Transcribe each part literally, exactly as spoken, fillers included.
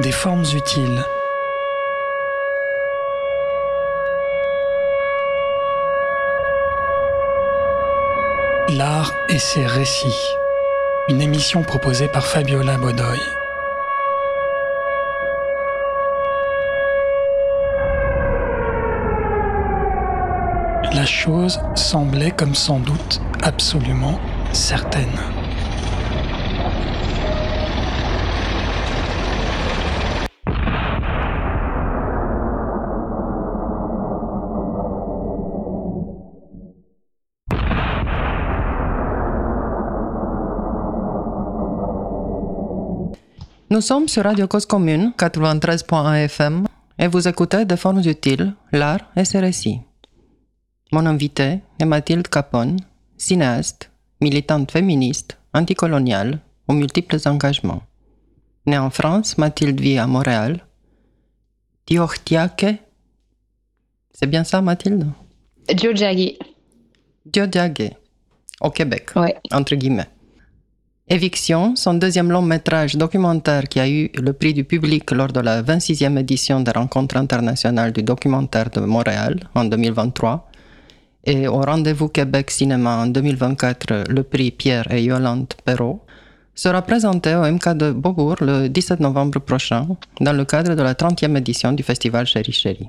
des formes utiles. L'art et ses récits. Une émission proposée par Fabiola Bodoy. La chose semblait comme sans doute absolument certaine. Nous sommes sur Radio Cause Commune, quatre-vingt-treize point un F M, et vous écoutez Des formes utiles, l'art et ses récits. Mon invité est Mathilde Capone, cinéaste, militante féministe, anticoloniale, aux multiples engagements. Née en France, Mathilde vit à Montréal. Tiohtià:ke. C'est bien ça, Mathilde? Tiohtià:ke. Tiohtià:ke, au Québec, ouais. Entre guillemets. Éviction, son deuxième long métrage documentaire qui a eu le prix du public lors de la vingt-sixième édition des Rencontres internationales du documentaire de Montréal en deux mille vingt-trois, et au Rendez-vous Québec Cinéma en deux mille vingt-quatre, le prix Pierre et Yolande Perrault, sera présenté au M K de Beaubourg le dix-sept novembre prochain, dans le cadre de la trentième édition du festival Chéri Chéri.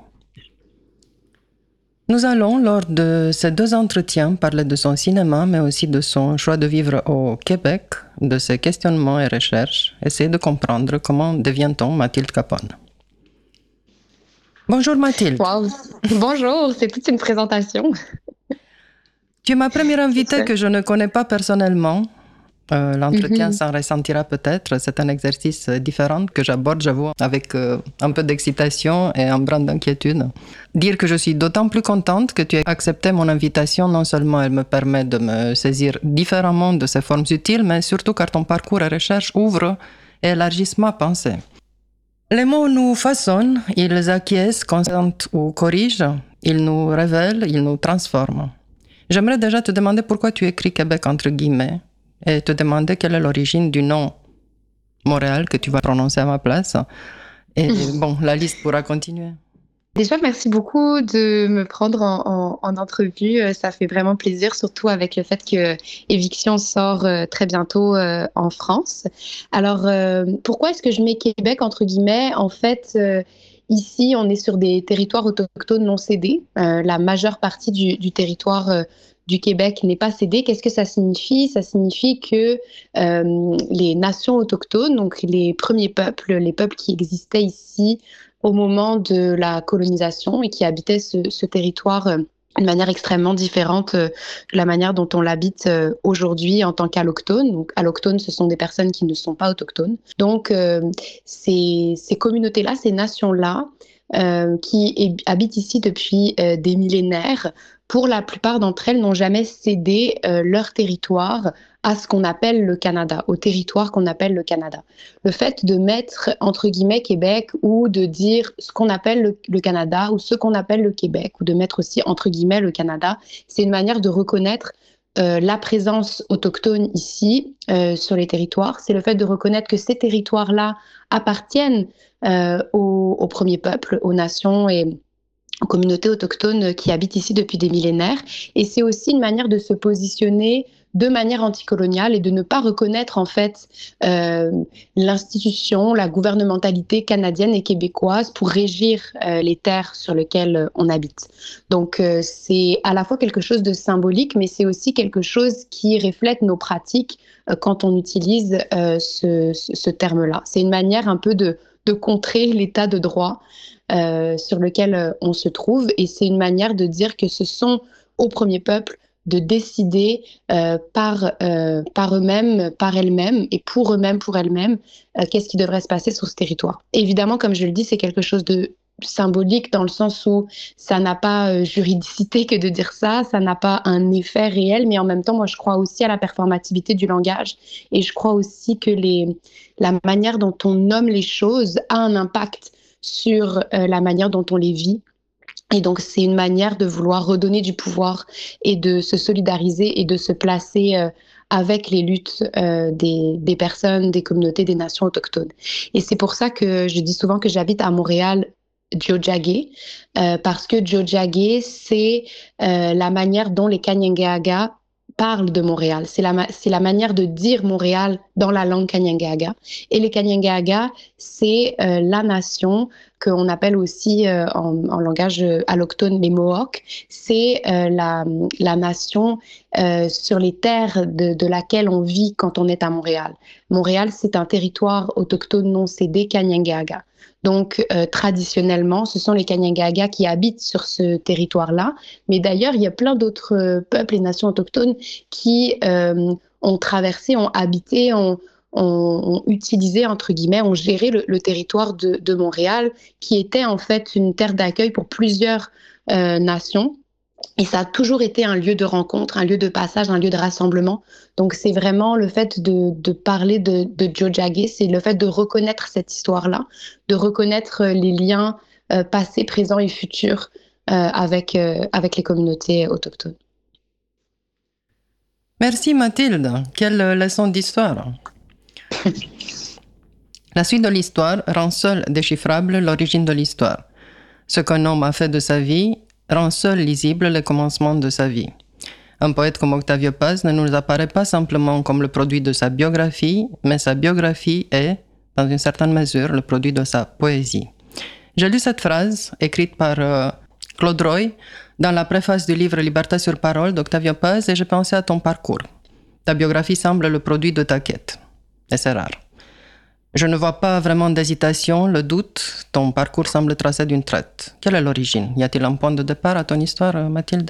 Nous allons, lors de ces deux entretiens, parler de son cinéma, mais aussi de son choix de vivre au Québec, de ses questionnements et recherches, essayer de comprendre comment devient-on Mathilde Capone. Bonjour Mathilde. Wow. Bonjour, c'est toute une présentation. Tu es ma première invitée que je ne connais pas personnellement. Euh, l'entretien mm-hmm. s'en ressentira peut-être. C'est un exercice différent que j'aborde, j'avoue, avec euh, un peu d'excitation et un brin d'inquiétude. Dire que je suis d'autant plus contente que tu aies accepté mon invitation. Non seulement elle me permet de me saisir différemment de ces formes utiles, mais surtout car ton parcours et recherche ouvrent et élargissent ma pensée. Les mots nous façonnent, ils acquiescent, consentent ou corrigent, ils nous révèlent, ils nous transforment. J'aimerais déjà te demander pourquoi tu écris Québec entre guillemets et te demander quelle est l'origine du nom Montréal que tu vas prononcer à ma place. Et bon, la liste pourra continuer. Déjà, merci beaucoup de me prendre en, en, en entrevue. Ça fait vraiment plaisir, surtout avec le fait que Éviction sort euh, très bientôt euh, en France. Alors, euh, pourquoi est-ce que je mets Québec entre guillemets? En fait, euh, ici, on est sur des territoires autochtones non cédés. Euh, la majeure partie du, du territoire euh, du Québec n'est pas cédé. Qu'est-ce que ça signifie? Ça signifie que euh, les nations autochtones, donc les premiers peuples, les peuples qui existaient ici au moment de la colonisation et qui habitaient ce, ce territoire euh, d'une manière extrêmement différente euh, de la manière dont on l'habite euh, aujourd'hui en tant qu'allochtone. Donc, allochtones, ce sont des personnes qui ne sont pas autochtones. Donc, euh, ces, ces communautés-là, ces nations-là, euh, qui est, habitent ici depuis euh, des millénaires, pour la plupart d'entre elles, n'ont jamais cédé euh, leur territoire à ce qu'on appelle le Canada, au territoire qu'on appelle le Canada. Le fait de mettre, entre guillemets, Québec, ou de dire ce qu'on appelle le, le Canada, ou ce qu'on appelle le Québec, ou de mettre aussi, entre guillemets, le Canada, c'est une manière de reconnaître euh, la présence autochtone ici, euh, sur les territoires. C'est le fait de reconnaître que ces territoires-là appartiennent euh, aux, aux premiers peuples, aux nations et aux communautés autochtones qui habitent ici depuis des millénaires. Et c'est aussi une manière de se positionner de manière anticoloniale et de ne pas reconnaître en fait euh, l'institution, la gouvernementalité canadienne et québécoise pour régir euh, les terres sur lesquelles euh, on habite. Donc euh, c'est à la fois quelque chose de symbolique, mais c'est aussi quelque chose qui reflète nos pratiques euh, quand on utilise euh, ce, ce, ce terme-là. C'est une manière un peu de, de contrer l'état de droit euh, sur lequel euh, on se trouve, et c'est une manière de dire que ce sont aux premiers peuples de décider euh, par, euh, par eux-mêmes, par elles-mêmes et pour eux-mêmes, pour elles-mêmes, euh, qu'est-ce qui devrait se passer sur ce territoire. Évidemment, comme je le dis, c'est quelque chose de symbolique dans le sens où ça n'a pas euh, juridicité que de dire ça, ça n'a pas un effet réel, mais en même temps, moi, je crois aussi à la performativité du langage et je crois aussi que les, la manière dont on nomme les choses a un impact sur euh, la manière dont on les vit. Et donc, c'est une manière de vouloir redonner du pouvoir et de se solidariser et de se placer euh, avec les luttes euh, des, des personnes, des communautés, des nations autochtones. Et c'est pour ça que je dis souvent que j'habite à Montréal, Tiohtià:ke, euh, parce que Tiohtià:ke, c'est euh, la manière dont les Kanien'kehá:ka parlent de Montréal. C'est la, c'est la manière de dire Montréal dans la langue Kanien'kehá:ka. Et les Kanien'kehá:ka, c'est euh, la nation qu'on appelle aussi euh, en, en langage alloctone les Mohawks. C'est euh, la, la nation euh, sur les terres de, de laquelle on vit quand on est à Montréal. Montréal, c'est un territoire autochtone non cédé Kanien'kehá:ka. Donc, euh, traditionnellement, ce sont les Kanien'kehá:ka qui habitent sur ce territoire-là. Mais d'ailleurs, il y a plein d'autres euh, peuples et nations autochtones qui euh, ont traversé, ont habité, ont, ont, ont utilisé, entre guillemets, ont géré le, le territoire de, de Montréal, qui était en fait une terre d'accueil pour plusieurs euh, nations. Et ça a toujours été un lieu de rencontre, un lieu de passage, un lieu de rassemblement. Donc, c'est vraiment le fait de, de parler de, de Tiohtià:ke, c'est le fait de reconnaître cette histoire-là, de reconnaître les liens euh, passés, présents et futurs euh, avec, euh, avec les communautés autochtones. Merci Mathilde. Quelle leçon d'histoire. La suite de l'histoire rend seule déchiffrable l'origine de l'histoire. Ce qu'un homme a fait de sa vie rend seul lisible le commencement de sa vie. Un poète comme Octavio Paz ne nous apparaît pas simplement comme le produit de sa biographie, mais sa biographie est, dans une certaine mesure, le produit de sa poésie. J'ai lu cette phrase, écrite par euh, Claude Roy, dans la préface du livre Liberté sur parole d'Octavio Paz, et j'ai pensé à ton parcours. Ta biographie semble le produit de ta quête, et c'est rare. Je ne vois pas vraiment d'hésitation, le doute. Ton parcours semble tracé d'une traite. Quelle est l'origine? Y a-t-il un point de départ à ton histoire, Mathilde?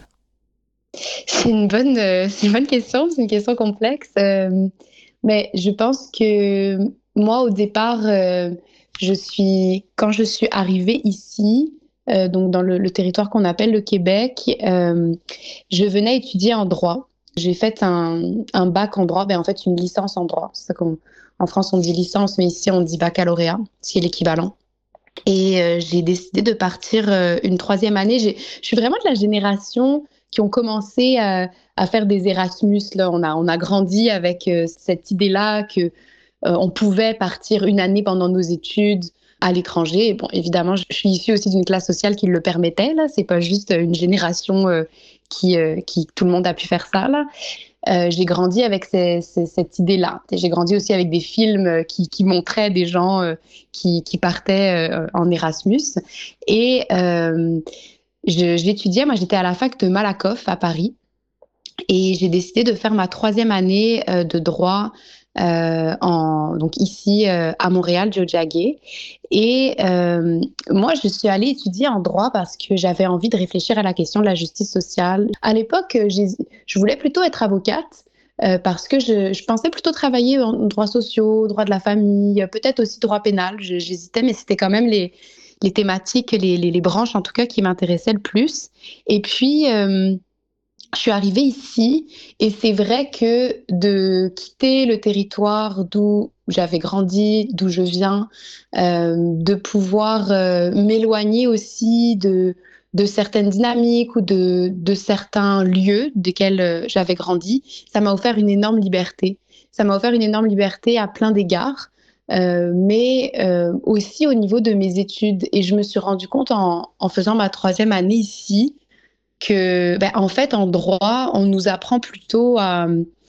C'est une bonne, euh, c'est une bonne question, c'est une question complexe. Euh, mais je pense que moi, au départ, euh, je suis, quand je suis arrivée ici, euh, donc dans le, le territoire qu'on appelle le Québec, euh, je venais étudier en droit. J'ai fait un, un bac en droit, ben en fait une licence en droit. C'est ça qu'on En France, on dit licence, mais ici, on dit baccalauréat, ce qui est l'équivalent. Et euh, j'ai décidé de partir euh, une troisième année. J'ai, je suis vraiment de la génération qui ont commencé à, à faire des Erasmus. Là. On, a, on a grandi avec euh, cette idée-là qu'on euh, pouvait partir une année pendant nos études à l'étranger. Et bon, évidemment, je suis issue aussi d'une classe sociale qui le permettait. Ce n'est pas juste une génération euh, qui, euh, qui... Tout le monde a pu faire ça, là. Euh, j'ai grandi avec ces, ces, cette idée-là. J'ai grandi aussi avec des films qui, qui montraient des gens euh, qui, qui partaient euh, en Erasmus. Et euh, je, j'étudiais, moi j'étais à la fac de Malakoff à Paris. Et j'ai décidé de faire ma troisième année euh, de droit euh, en, donc ici euh, à Montréal, Tiohtià:ke. Et euh, moi, je suis allée étudier en droit parce que j'avais envie de réfléchir à la question de la justice sociale. À l'époque, j'ai, je voulais plutôt être avocate euh, parce que je, je pensais plutôt travailler en droits sociaux, droit de la famille, peut-être aussi droit pénal. Je, j'hésitais, mais c'était quand même les, les thématiques, les, les, les branches en tout cas qui m'intéressaient le plus. Et puis... Euh, je suis arrivée ici et c'est vrai que de quitter le territoire d'où j'avais grandi, d'où je viens, euh, de pouvoir euh, m'éloigner aussi de, de certaines dynamiques ou de, de certains lieux desquels euh, j'avais grandi, ça m'a offert une énorme liberté. Ça m'a offert une énorme liberté à plein d'égards, euh, mais euh, aussi au niveau de mes études. Et je me suis rendu compte en, en faisant ma troisième année ici, que, ben, en fait, en droit, on nous apprend plutôt à,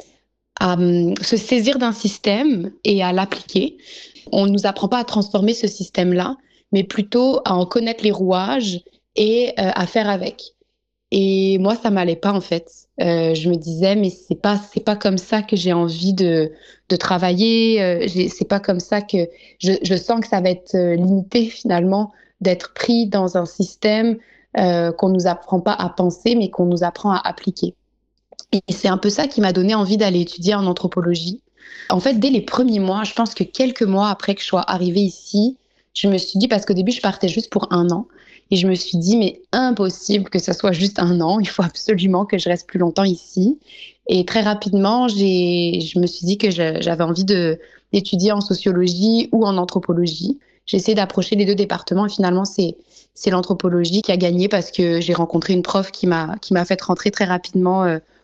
à se saisir d'un système et à l'appliquer. On ne nous apprend pas à transformer ce système-là, mais plutôt à en connaître les rouages et euh, à faire avec. Et moi, ça m'allait pas, en fait. Euh, je me disais, mais c'est pas, c'est pas comme ça que j'ai envie de, de travailler. Euh, j'ai, c'est pas comme ça que je, je sens que ça va être euh, limité, finalement, d'être pris dans un système Euh, qu'on ne nous apprend pas à penser, mais qu'on nous apprend à appliquer. Et c'est un peu ça qui m'a donné envie d'aller étudier en anthropologie. En fait, dès les premiers mois, je pense que quelques mois après que je sois arrivée ici, je me suis dit, parce qu'au début, je partais juste pour un an, et je me suis dit, mais impossible que ce soit juste un an, il faut absolument que je reste plus longtemps ici. Et très rapidement, j'ai, je me suis dit que je, j'avais envie de, d'étudier en sociologie ou en anthropologie. J'ai essayé d'approcher les deux départements et finalement, c'est, c'est l'anthropologie qui a gagné parce que j'ai rencontré une prof qui m'a, qui m'a fait rentrer très rapidement euh,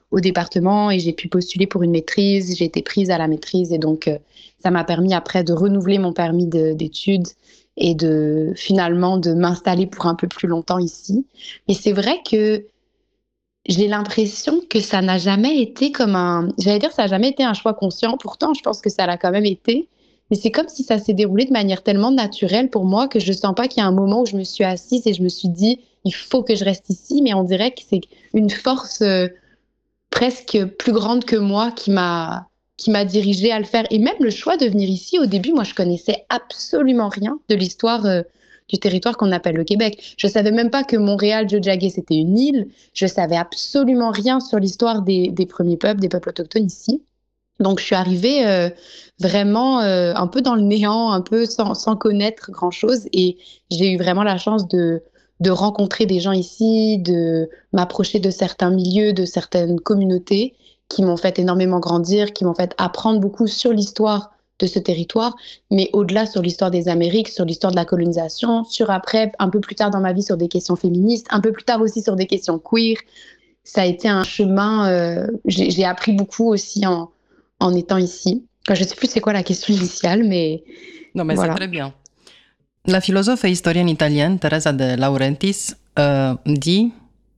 au département et j'ai pu postuler pour une maîtrise. J'ai été prise à la maîtrise et donc euh, ça m'a permis après de renouveler mon permis de, d'études et de finalement de m'installer pour un peu plus longtemps ici. Mais c'est vrai que j'ai l'impression que ça n'a jamais été comme un... J'allais dire, ça n'a jamais été un choix conscient. Pourtant, je pense que ça l'a quand même été. Mais c'est comme si ça s'est déroulé de manière tellement naturelle pour moi que je ne sens pas qu'il y a un moment où je me suis assise et je me suis dit, il faut que je reste ici. Mais on dirait que c'est une force euh, presque plus grande que moi qui m'a, qui m'a dirigée à le faire. Et même le choix de venir ici, au début, moi, je connaissais absolument rien de l'histoire euh, du territoire qu'on appelle le Québec. Je savais même pas que Montréal-Tiohtià:ke, c'était une île. Je savais absolument rien sur l'histoire des, des premiers peuples, des peuples autochtones ici. Donc, je suis arrivée euh, vraiment euh, un peu dans le néant, un peu sans, sans connaître grand-chose. Et j'ai eu vraiment la chance de, de rencontrer des gens ici, de m'approcher de certains milieux, de certaines communautés qui m'ont fait énormément grandir, qui m'ont fait apprendre beaucoup sur l'histoire de ce territoire, mais au-delà sur l'histoire des Amériques, sur l'histoire de la colonisation, sur après, un peu plus tard dans ma vie, sur des questions féministes, un peu plus tard aussi sur des questions queer. Ça a été un chemin, euh, j'ai, j'ai appris beaucoup aussi en, en étant ici. Enfin, je ne sais plus c'est quoi la question initiale, mais Non, mais voilà. c'est très bien. La philosophe et historienne italienne Teresa de Laurentiis euh, dit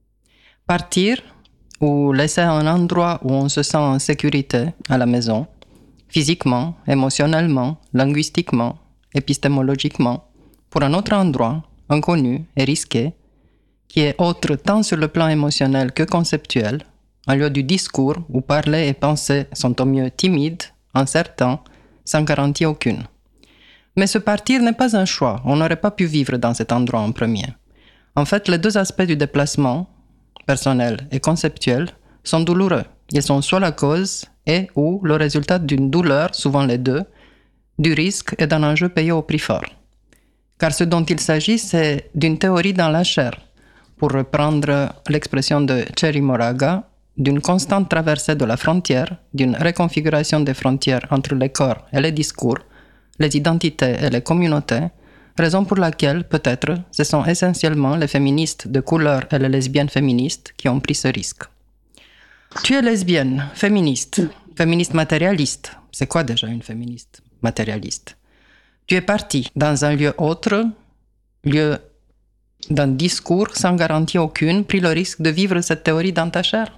« Partir ou laisser un endroit où on se sent en sécurité à la maison, physiquement, émotionnellement, linguistiquement, épistémologiquement, pour un autre endroit, inconnu et risqué, qui est autre tant sur le plan émotionnel que conceptuel, un lieu du discours où parler et penser sont au mieux timides, incertains, sans garantie aucune. Mais ce partir n'est pas un choix, on n'aurait pas pu vivre dans cet endroit en premier. En fait, les deux aspects du déplacement, personnel et conceptuel, sont douloureux. Ils sont soit la cause et ou le résultat d'une douleur, souvent les deux, du risque et d'un enjeu payé au prix fort. Car ce dont il s'agit, c'est d'une théorie dans la chair, pour reprendre l'expression de Cherry Moraga, d'une constante traversée de la frontière, d'une reconfiguration des frontières entre les corps et les discours, les identités et les communautés, raison pour laquelle, peut-être, ce sont essentiellement les féministes de couleur et les lesbiennes féministes qui ont pris ce risque. Tu es lesbienne, féministe, féministe matérialiste. C'est quoi déjà une féministe matérialiste? Tu es partie dans un lieu autre, lieu d'un discours sans garantie aucune, pris le risque de vivre cette théorie dans ta chair?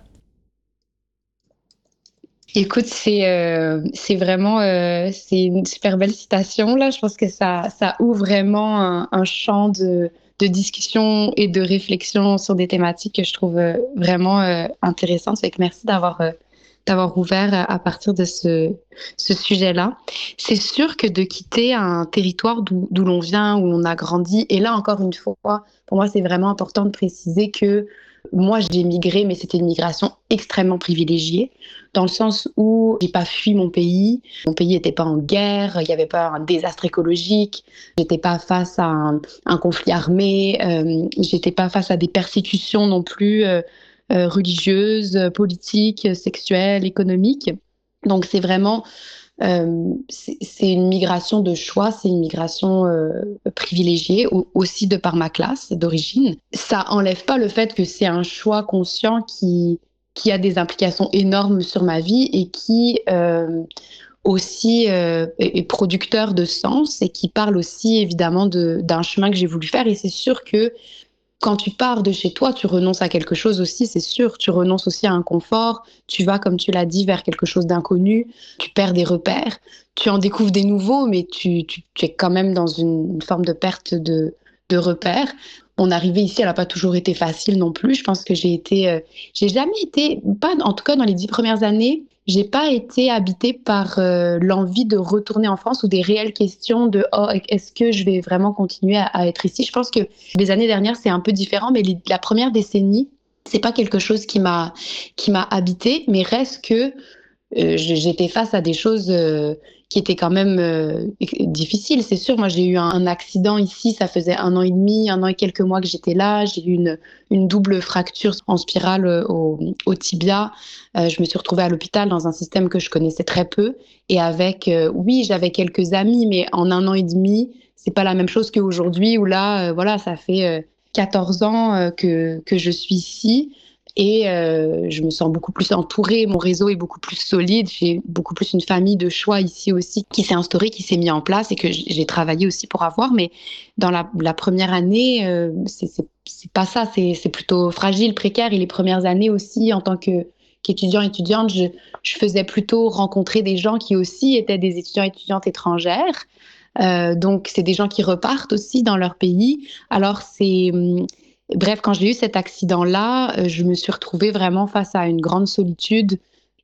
Écoute, c'est euh, c'est vraiment euh, c'est une super belle citation là. Je pense que ça ça ouvre vraiment un, un champ de de discussion et de réflexion sur des thématiques que je trouve euh, vraiment euh, intéressantes. Fait que merci d'avoir euh, d'avoir ouvert à, à partir de ce ce sujet-là. C'est sûr que de quitter un territoire d'où d'où l'on vient, où on a grandi, et là encore une fois, pour moi c'est vraiment important de préciser que moi j'ai migré, mais c'était une migration extrêmement privilégiée, dans le sens où j'ai pas fui mon pays. Mon pays n'était pas en guerre, il n'y avait pas un désastre écologique, j'étais pas face à un, un conflit armé, euh, j'étais pas face à des persécutions non plus euh, euh, religieuses, politiques, sexuelles, économiques. Donc c'est vraiment euh, c'est, c'est une migration de choix, c'est une migration euh, privilégiée, au, aussi de par ma classe d'origine. Ça enlève pas le fait que c'est un choix conscient qui qui a des implications énormes sur ma vie et qui euh, aussi euh, est, est producteur de sens et qui parle aussi évidemment de, d'un chemin que j'ai voulu faire. Et c'est sûr que quand tu pars de chez toi, tu renonces à quelque chose aussi, c'est sûr. Tu renonces aussi à un confort. Tu vas, comme tu l'as dit, vers quelque chose d'inconnu. Tu perds des repères. Tu en découvres des nouveaux, mais tu, tu, tu es quand même dans une, une forme de perte de, de repères. Mon arrivée ici, elle n'a pas toujours été facile non plus. Je pense que j'ai été... Euh, j'ai jamais été... Pas, en tout cas, dans les dix premières années, j'ai pas été habitée par euh, l'envie de retourner en France ou des réelles questions de oh, est-ce que je vais vraiment continuer à, à être ici. Je pense que les années dernières c'est un peu différent, mais les, la première décennie c'est pas quelque chose qui m'a qui m'a habitée, mais reste que euh, j'étais face à des choses euh, qui étaient quand même euh, difficiles, c'est sûr. Moi, j'ai eu un, un accident ici, ça faisait un an et demi, un an et quelques mois que j'étais là. J'ai eu une, une double fracture en spirale au, au tibia. Euh, je me suis retrouvée à l'hôpital dans un système que je connaissais très peu. Et avec, euh, oui, j'avais quelques amis, mais en un an et demi, c'est pas la même chose qu'aujourd'hui où là, euh, voilà, ça fait euh, quatorze ans euh, que, que je suis ici. et euh, je me sens beaucoup plus entourée, mon réseau est beaucoup plus solide, j'ai beaucoup plus une famille de choix ici aussi qui s'est instaurée, qui s'est mis en place et que j'ai travaillé aussi pour avoir, mais dans la, la première année, euh, c'est, c'est, c'est pas ça, c'est, c'est plutôt fragile, précaire, et les premières années aussi en tant que qu'étudiant, étudiante, je, je faisais plutôt rencontrer des gens qui aussi étaient des étudiants, étudiantes étrangères. Euh, donc, c'est des gens qui repartent aussi dans leur pays. Alors, c'est... Hum, bref, quand j'ai eu cet accident-là, euh, je me suis retrouvée vraiment face à une grande solitude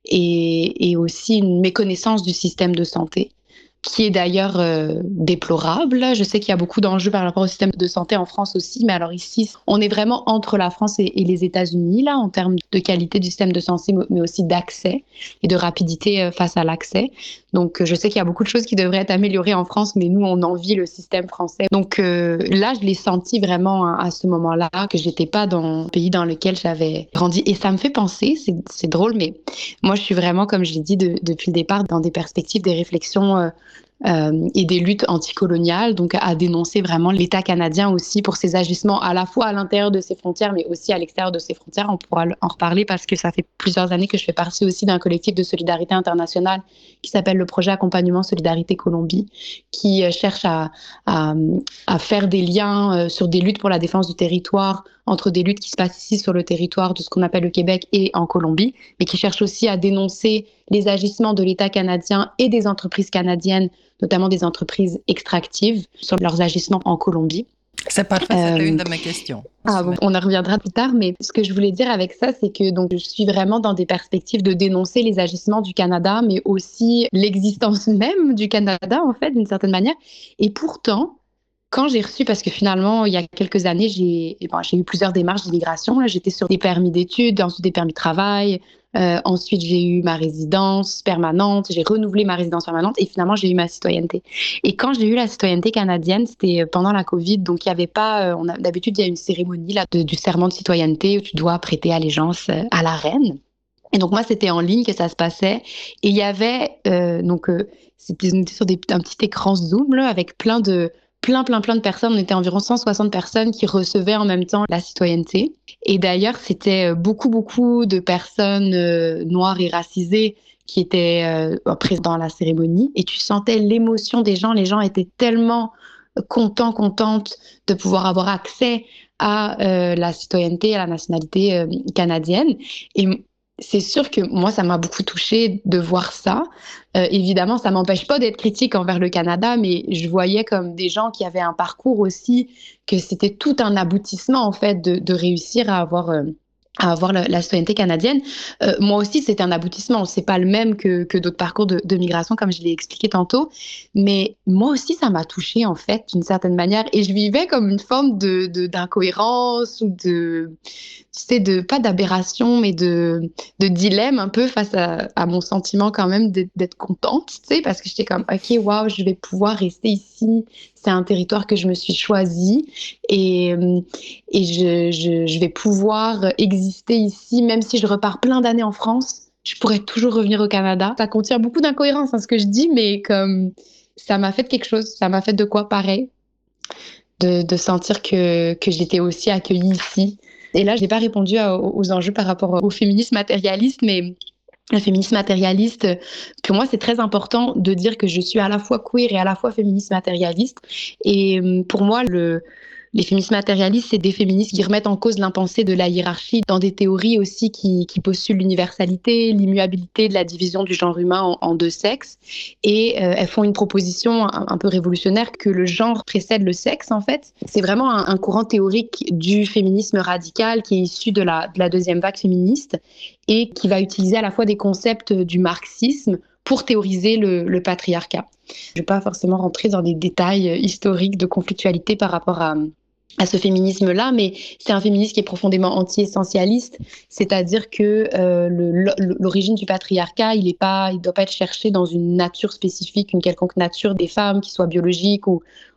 et, et aussi une méconnaissance du système de santé, qui est d'ailleurs euh, déplorable. Je sais qu'il y a beaucoup d'enjeux par rapport au système de santé en France aussi, mais alors ici, on est vraiment entre la France et, et les États-Unis, là, en termes de qualité du système de santé, mais aussi d'accès et de rapidité euh, face à l'accès. Donc, euh, je sais qu'il y a beaucoup de choses qui devraient être améliorées en France, mais nous, on envie le système français. Donc euh, là, je l'ai senti vraiment à, à ce moment-là, que j'étais pas dans le pays dans lequel j'avais grandi. Et ça me fait penser, c'est, c'est drôle, mais moi, je suis vraiment, comme je l'ai dit de, depuis le départ, dans des perspectives, des réflexions euh, Euh, et des luttes anticoloniales, donc à dénoncer vraiment l'État canadien aussi pour ses agissements à la fois à l'intérieur de ses frontières, mais aussi à l'extérieur de ses frontières. On pourra en reparler parce que ça fait plusieurs années que je fais partie aussi d'un collectif de solidarité internationale qui s'appelle le projet Accompagnement Solidarité Colombie, qui cherche à, à, à faire des liens sur des luttes pour la défense du territoire entre des luttes qui se passent ici sur le territoire de ce qu'on appelle le Québec et en Colombie, mais qui cherche aussi à dénoncer les agissements de l'État canadien et des entreprises canadiennes, notamment des entreprises extractives, sur leurs agissements en Colombie. C'est parfait, c'était euh, une de mes questions. Ah bon, on en reviendra plus tard, mais ce que je voulais dire avec ça, c'est que donc, je suis vraiment dans des perspectives de dénoncer les agissements du Canada, mais aussi l'existence même du Canada, en fait, d'une certaine manière. Et pourtant, quand j'ai reçu, parce que finalement, il y a quelques années, j'ai, bon, j'ai eu plusieurs démarches d'immigration. Là, j'étais sur des permis d'études, ensuite des permis de travail. Euh, ensuite, j'ai eu ma résidence permanente. J'ai renouvelé ma résidence permanente et finalement, j'ai eu ma citoyenneté. Et quand j'ai eu la citoyenneté canadienne, c'était pendant la COVID. Donc, il y avait pas... On a, d'habitude, il y a une cérémonie là, de, du serment de citoyenneté où tu dois prêter allégeance à la reine. Et donc, moi, c'était en ligne que ça se passait. Et il y avait... Euh, donc, euh, c'était sur des, un petit écran Zoom là, avec plein de... plein, plein, plein de personnes. On était environ cent soixante personnes qui recevaient en même temps la citoyenneté. Et d'ailleurs, c'était beaucoup, beaucoup de personnes euh, noires et racisées qui étaient euh, présentes dans la cérémonie. Et tu sentais l'émotion des gens. Les gens étaient tellement contents, contentes de pouvoir avoir accès à euh, la citoyenneté, à la nationalité euh, canadienne. Et c'est sûr que moi, ça m'a beaucoup touchée de voir ça. Euh, évidemment, ça m'empêche pas d'être critique envers le Canada, mais je voyais comme des gens qui avaient un parcours aussi, que c'était tout un aboutissement, en fait, de, de réussir à avoir... Euh, à avoir la, la citoyenneté canadienne. Euh, moi aussi, c'est un aboutissement. C'est pas le même que, que d'autres parcours de, de migration, comme je l'ai expliqué tantôt. Mais moi aussi, ça m'a touchée, en fait, d'une certaine manière. Et je vivais comme une forme de, de, d'incohérence ou de... Tu sais, de, pas d'aberration, mais de, de dilemme un peu face à, à mon sentiment quand même d'être, d'être contente, tu sais, parce que j'étais comme, OK, waouh, je vais pouvoir rester ici. C'est un territoire que je me suis choisi et, et je, je, je vais pouvoir exister ici, même si je repars plein d'années en France, je pourrais toujours revenir au Canada. Ça contient beaucoup d'incohérences, hein, ce que je dis, mais comme ça m'a fait quelque chose, ça m'a fait de quoi pareil, de, de sentir que, que j'étais aussi accueillie ici. Et là, je n'ai pas répondu à, aux enjeux par rapport au féminisme matérialiste, mais le féminisme matérialiste, pour moi, c'est très important de dire que je suis à la fois queer et à la fois féministe matérialiste. Et pour moi, le... les féministes matérialistes, c'est des féministes qui remettent en cause l'impensé de la hiérarchie dans des théories aussi qui, qui postulent l'universalité, l'immuabilité de la division du genre humain en, en deux sexes. Et euh, elles font une proposition un, un peu révolutionnaire que le genre précède le sexe, en fait. C'est vraiment un, un courant théorique du féminisme radical qui est issu de la, de la deuxième vague féministe et qui va utiliser à la fois des concepts du marxisme pour théoriser le, le patriarcat. Je ne vais pas forcément rentrer dans des détails historiques de conflictualité par rapport à, à ce féminisme-là, mais c'est un féminisme qui est profondément anti-essentialiste, c'est-à-dire que euh, le, l'origine du patriarcat, il ne doit pas être cherché dans une nature spécifique, une quelconque nature des femmes, qui soit biologique ou,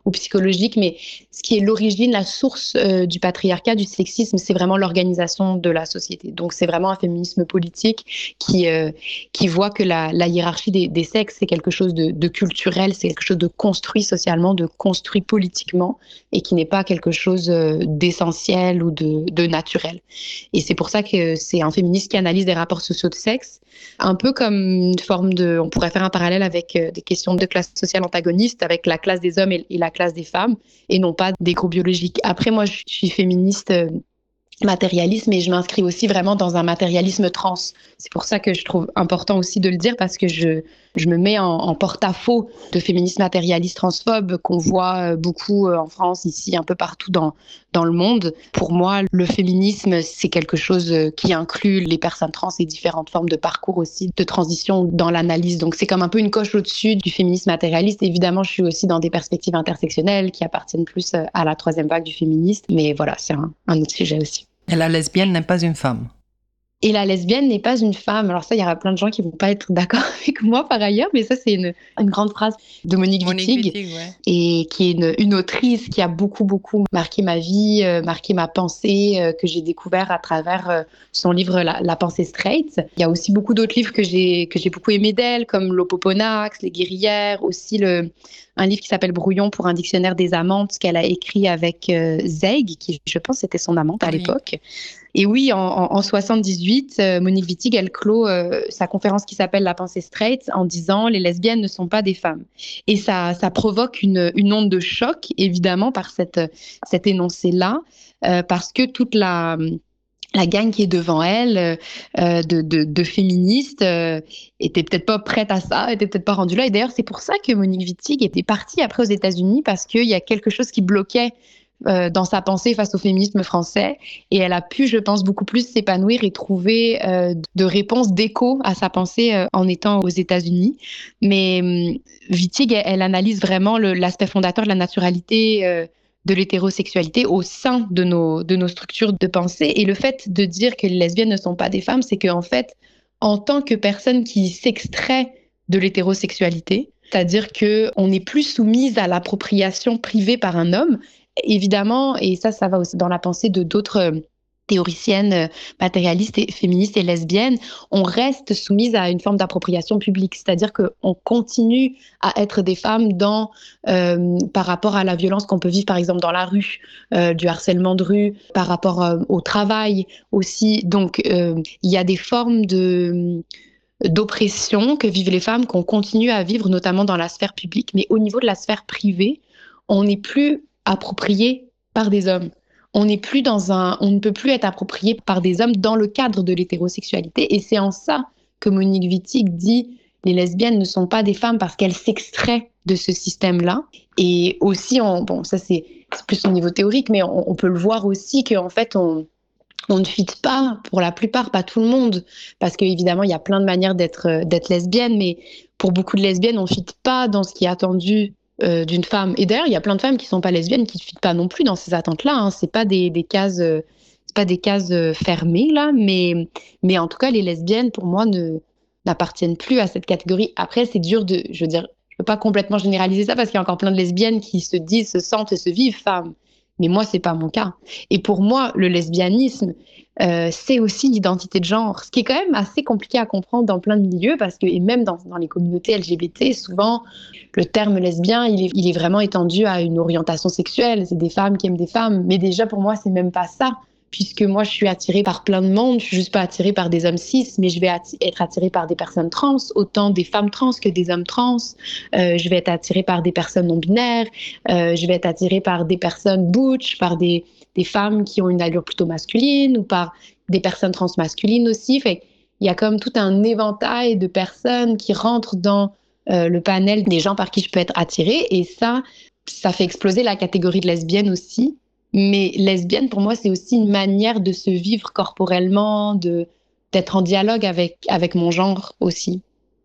ou psychologique, mais ce qui est l'origine, la source euh, du patriarcat, du sexisme, c'est vraiment l'organisation de la société. Donc c'est vraiment un féminisme politique qui, euh, qui voit que la, la hiérarchie des, des sexes, c'est quelque chose de, de culturel, c'est quelque chose de construit socialement, de construit politiquement, et qui n'est pas quelque chose euh, d'essentiel ou de, de naturel. Et c'est pour ça que c'est un féministe qui analyse des rapports sociaux de sexe, un peu comme une forme de... On pourrait faire un parallèle avec euh, des questions de classe sociale antagonistes, avec la classe des hommes et, et la classe des femmes, et non pas des groupes biologiques. Après, moi, je suis féministe euh, matérialiste, mais je m'inscris aussi vraiment dans un matérialisme trans. C'est pour ça que je trouve important aussi de le dire, parce que je, je me mets en, en porte-à-faux de féminisme matérialiste transphobe qu'on voit beaucoup en France, ici, un peu partout dans, dans le monde. Pour moi, le féminisme, c'est quelque chose qui inclut les personnes trans et différentes formes de parcours aussi, de transition dans l'analyse. Donc c'est comme un peu une coche au-dessus du féminisme matérialiste. Évidemment, je suis aussi dans des perspectives intersectionnelles qui appartiennent plus à la troisième vague du féminisme. Mais voilà, c'est un, un autre sujet aussi. Et la lesbienne n'est pas une femme. Et la lesbienne n'est pas une femme. Alors ça, il y aura plein de gens qui vont pas être d'accord avec moi par ailleurs, mais ça, c'est une, une grande phrase de Monique, Monique Wittig, Wittig, ouais. et qui est une, une autrice qui a beaucoup, beaucoup marqué ma vie, euh, marqué ma pensée, euh, que j'ai découvert à travers euh, son livre La, La pensée straight. Il y a aussi beaucoup d'autres livres que j'ai, que j'ai beaucoup aimés d'elle, comme L'Opoponax, Les guerrières, aussi le... un livre qui s'appelle Brouillon pour un dictionnaire des amantes qu'elle a écrit avec euh, Zeig, qui je pense était son amante à oui. l'époque. Et oui, en, en, en soixante-dix-huit, euh, Monique Wittig, elle clôt euh, sa conférence qui s'appelle La pensée straight en disant « Les lesbiennes ne sont pas des femmes ». Et ça, ça provoque une, une onde de choc, évidemment, par cette, cet énoncé-là, euh, parce que toute la... la gang qui est devant elle, euh, de, de, de féministes, euh, était peut-être pas prête à ça, était peut-être pas rendue là. Et d'ailleurs, c'est pour ça que Monique Wittig était partie après aux États-Unis, parce qu'il y a quelque chose qui bloquait euh, dans sa pensée face au féminisme français. Et elle a pu, je pense, beaucoup plus s'épanouir et trouver euh, de réponses, d'écho à sa pensée euh, en étant aux États-Unis. Mais euh, Wittig, elle, elle analyse vraiment le, l'aspect fondateur de la naturalité euh, de l'hétérosexualité au sein de nos, de nos structures de pensée. Et le fait de dire que les lesbiennes ne sont pas des femmes, c'est qu'en fait, en tant que personne qui s'extrait de l'hétérosexualité, c'est-à-dire qu'on n'est plus soumise à l'appropriation privée par un homme, évidemment, et ça, ça va aussi dans la pensée de d'autres théoriciennes matérialistes et féministes et lesbiennes, on reste soumise à une forme d'appropriation publique, c'est-à-dire qu'on continue à être des femmes dans, euh, par rapport à la violence qu'on peut vivre par exemple dans la rue, euh, du harcèlement de rue, par rapport euh, au travail aussi. Donc euh, il y a des formes de d'oppression que vivent les femmes qu'on continue à vivre, notamment dans la sphère publique, mais au niveau de la sphère privée, on n'est plus approprié par des hommes. On n'est plus dans un, on ne peut plus être approprié par des hommes dans le cadre de l'hétérosexualité. Et c'est en ça que Monique Wittig dit les lesbiennes ne sont pas des femmes parce qu'elles s'extraient de ce système-là. Et aussi, on, bon, ça c'est, c'est plus au niveau théorique, mais on, on peut le voir aussi qu'en fait, on, on ne fit pas, pour la plupart, pas tout le monde, parce qu'évidemment, il y a plein de manières d'être, d'être lesbienne, mais pour beaucoup de lesbiennes, on ne fit pas dans ce qui est attendu Euh, d'une femme. Et d'ailleurs, il y a plein de femmes qui sont pas lesbiennes qui ne fit pas non plus dans ces attentes-là. Hein. C'est pas des, des cases, euh, c'est pas des cases euh, fermées là, mais mais en tout cas, les lesbiennes pour moi ne n'appartiennent plus à cette catégorie. Après, c'est dur de, je veux dire, je peux pas complètement généraliser ça parce qu'il y a encore plein de lesbiennes qui se disent, se sentent et se vivent femmes. Mais moi, c'est pas mon cas. Et pour moi, le lesbianisme, euh, c'est aussi l'identité de genre, ce qui est quand même assez compliqué à comprendre dans plein de milieux, parce que, et même dans, dans les communautés L G B T, souvent, le terme lesbien, il est, il est vraiment étendu à une orientation sexuelle. C'est des femmes qui aiment des femmes. Mais déjà, pour moi, c'est même pas ça, puisque moi, je suis attirée par plein de monde. Je suis juste pas attirée par des hommes cis, mais je vais atti- être attirée par des personnes trans, autant des femmes trans que des hommes trans. Euh, je vais être attirée par des personnes non-binaires. Euh, je vais être attirée par des personnes butch, par des, des femmes qui ont une allure plutôt masculine ou par des personnes transmasculines aussi. Fait, il y a comme tout un éventail de personnes qui rentrent dans euh, le panel des gens par qui je peux être attirée. Et ça, ça fait exploser la catégorie de lesbienne aussi. Mais lesbienne, pour moi, c'est aussi une manière de se vivre corporellement, de, d'être en dialogue avec, avec mon genre aussi.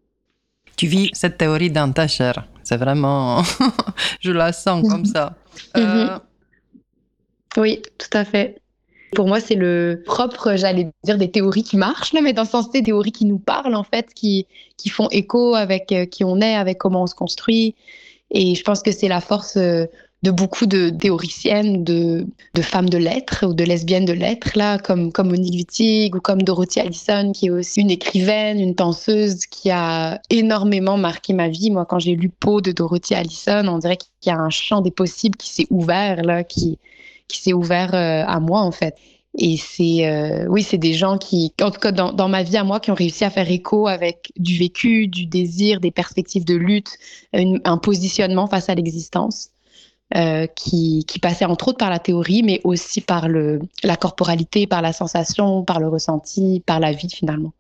Tu vis cette théorie dans ta chair. C'est vraiment... je la sens comme ça. Euh... Oui, tout à fait. Pour moi, c'est le propre, j'allais dire, des théories qui marchent, là, mais dans le sens des théories qui nous parlent, en fait, qui, qui font écho avec euh, qui on est, avec comment on se construit. Et je pense que c'est la force... Euh, de beaucoup de théoriciennes, de, de femmes de lettres ou de lesbiennes de lettres, là, comme, comme Monique Wittig ou comme Dorothy Allison, qui est aussi une écrivaine, une danseuse qui a énormément marqué ma vie. Moi, quand j'ai lu Pau de Dorothy Allison, on dirait qu'il y a un champ des possibles qui s'est ouvert, là, qui, qui s'est ouvert euh, à moi, en fait. Et c'est, euh, oui, c'est des gens qui, en tout cas dans, dans ma vie à moi, qui ont réussi à faire écho avec du vécu, du désir, des perspectives de lutte, une, un positionnement face à l'existence. Euh, qui, qui passait entre autres par la théorie, mais aussi par le, la corporalité, par la sensation, par le ressenti, par la vie finalement.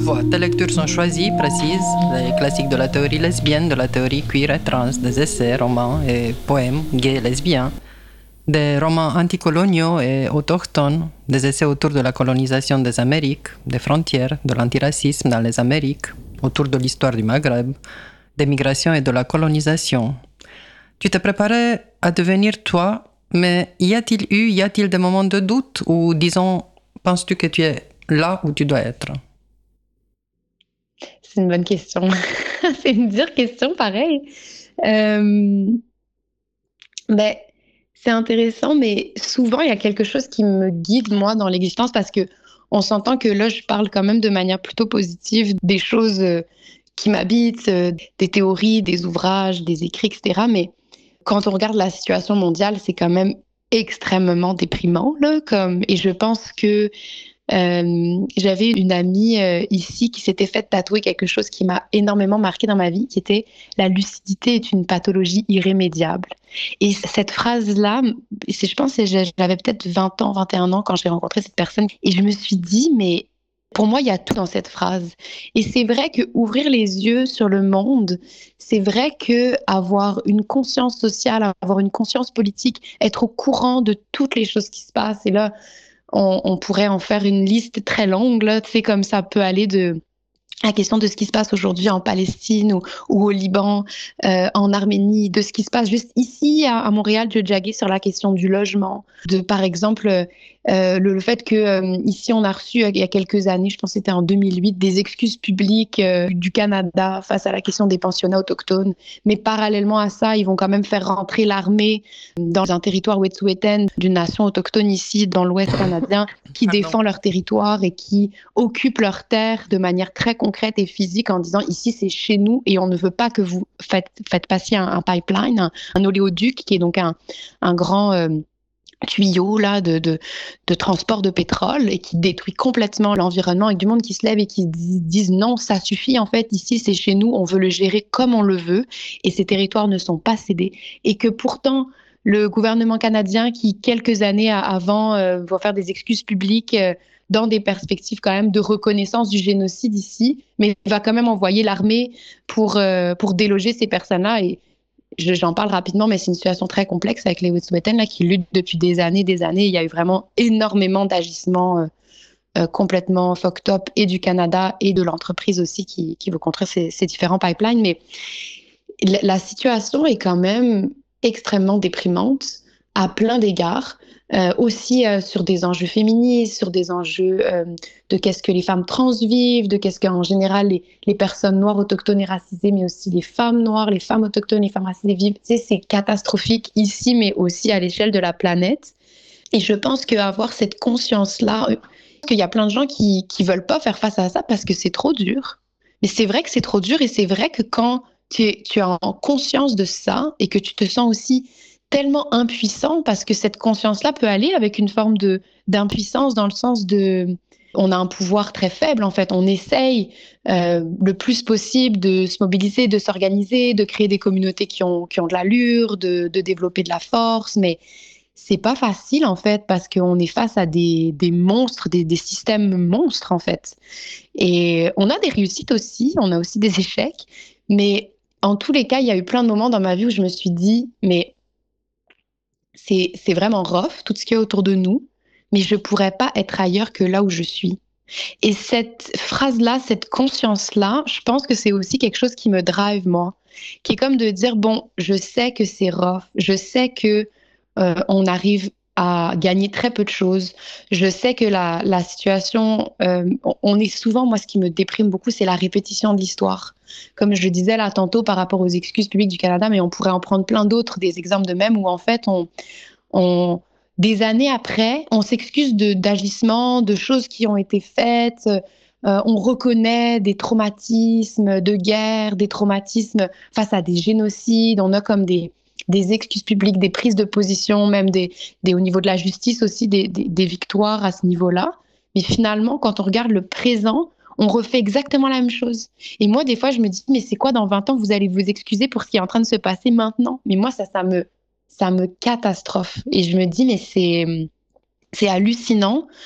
vois, tes lectures sont choisies, précises, les classiques de la théorie lesbienne, de la théorie queer et trans, des essais, romans et poèmes gays lesbiens, des romans anticoloniaux et autochtones, des essais autour de la colonisation des Amériques, des frontières, de l'antiracisme dans les Amériques, autour de l'histoire du Maghreb, des migrations et de la colonisation. Tu t'es préparé à devenir toi, mais y a-t-il eu, y a-t-il des moments de doute ou, disons, penses-tu que tu es là où tu dois être? C'est une bonne question. C'est une dure question, pareil. Euh, ben, c'est intéressant, mais souvent, il y a quelque chose qui me guide, moi, dans l'existence, parce que on s'entend que là, je parle quand même de manière plutôt positive des choses euh, qui m'habitent, euh, des théories, des ouvrages, des écrits, et cetera. Mais quand on regarde la situation mondiale, c'est quand même extrêmement déprimant, là, comme, et je pense que euh, j'avais une amie euh, ici qui s'était fait tatouer quelque chose qui m'a énormément marqué dans ma vie, qui était la lucidité est une pathologie irrémédiable. Et cette phrase-là, c'est, je pense que j'avais peut-être vingt ans, vingt et un ans quand j'ai rencontré cette personne, et je me suis dit, mais pour moi, il y a tout dans cette phrase. Et c'est vrai que ouvrir les yeux sur le monde, c'est vrai que avoir une conscience sociale, avoir une conscience politique, être au courant de toutes les choses qui se passent. Et là, on, on pourrait en faire une liste très longue, là, tu sais, comme ça peut aller de la question de ce qui se passe aujourd'hui en Palestine ou, ou au Liban, euh, en Arménie, de ce qui se passe juste ici à, à Montréal, de jaguer sur la question du logement, de par exemple euh, le, le fait que euh, ici on a reçu il y a quelques années, je pense que c'était en deux mille huit, des excuses publiques euh, du Canada face à la question des pensionnats autochtones, mais parallèlement à ça, ils vont quand même faire rentrer l'armée dans un territoire wet'suwet'en d'une nation autochtone ici dans l'Ouest canadien qui défend leur territoire et qui occupe leurs terres de manière très concrète et physique en disant ici c'est chez nous et on ne veut pas que vous faites, faites passer un, un pipeline, un, un oléoduc qui est donc un, un grand euh, tuyau là, de, de, de transport de pétrole et qui détruit complètement l'environnement avec du monde qui se lève et qui dis, disent non, ça suffit en fait, ici c'est chez nous, on veut le gérer comme on le veut et ces territoires ne sont pas cédés et que pourtant le gouvernement canadien qui quelques années avant euh, va faire des excuses publiques euh, dans des perspectives quand même de reconnaissance du génocide ici, mais va quand même envoyer l'armée pour, euh, pour déloger ces personnes-là et Je, j'en parle rapidement, mais c'est une situation très complexe avec les Wet'suwet'en là qui luttent depuis des années, des années. Il y a eu vraiment énormément d'agissements euh, euh, complètement fucked up et du Canada et de l'entreprise aussi qui, qui veut construire ces, ces différents pipelines. Mais la, la situation est quand même extrêmement déprimante à plein d'égards. Euh, aussi euh, sur des enjeux féministes, sur des enjeux euh, de qu'est-ce que les femmes trans vivent, de qu'est-ce qu'en général les, les personnes noires, autochtones et racisées, mais aussi les femmes noires, les femmes autochtones, les femmes racisées vivent. Tu sais, c'est catastrophique ici, mais aussi à l'échelle de la planète. Et je pense qu'avoir cette conscience-là, euh, qu'il y a plein de gens qui qui veulent pas faire face à ça parce que c'est trop dur. Mais c'est vrai que c'est trop dur et c'est vrai que quand tu es, tu es en conscience de ça et que tu te sens aussi tellement impuissant parce que cette conscience-là peut aller avec une forme de d'impuissance dans le sens de on a un pouvoir très faible en fait. On essaye euh, le plus possible de se mobiliser, de s'organiser, de créer des communautés qui ont qui ont de l'allure, de, de développer de la force, mais c'est pas facile en fait parce qu'on est face à des, des monstres, des, des systèmes monstres en fait. Et on a des réussites aussi, on a aussi des échecs, mais en tous les cas, il y a eu plein de moments dans ma vie où je me suis dit, mais c'est, c'est vraiment rough, tout ce qu'il y a autour de nous, mais je pourrais pas être ailleurs que là où je suis. Et cette phrase-là, cette conscience-là, je pense que c'est aussi quelque chose qui me drive, moi, qui est comme de dire, bon, je sais que c'est rough, je sais que euh, on arrive à gagner très peu de choses. Je sais que la, la situation, euh, on, on est souvent, moi, ce qui me déprime beaucoup, c'est la répétition de l'histoire. Comme je le disais là tantôt par rapport aux excuses publiques du Canada, mais on pourrait en prendre plein d'autres, des exemples de même où en fait, on, on des années après, on s'excuse de, d'agissements, de choses qui ont été faites. Euh, on reconnaît des traumatismes de guerre, des traumatismes face à des génocides. On a comme des, des excuses publiques, des prises de position, même des, des, au niveau de la justice aussi, des, des, des victoires à ce niveau-là. Mais finalement, quand on regarde le présent, on refait exactement la même chose. Et moi, des fois, je me dis, mais c'est quoi dans vingt ans, vous allez vous excuser pour ce qui est en train de se passer maintenant? Mais moi, ça, ça me, ça me catastrophe. Et je me dis, mais c'est, c'est hallucinant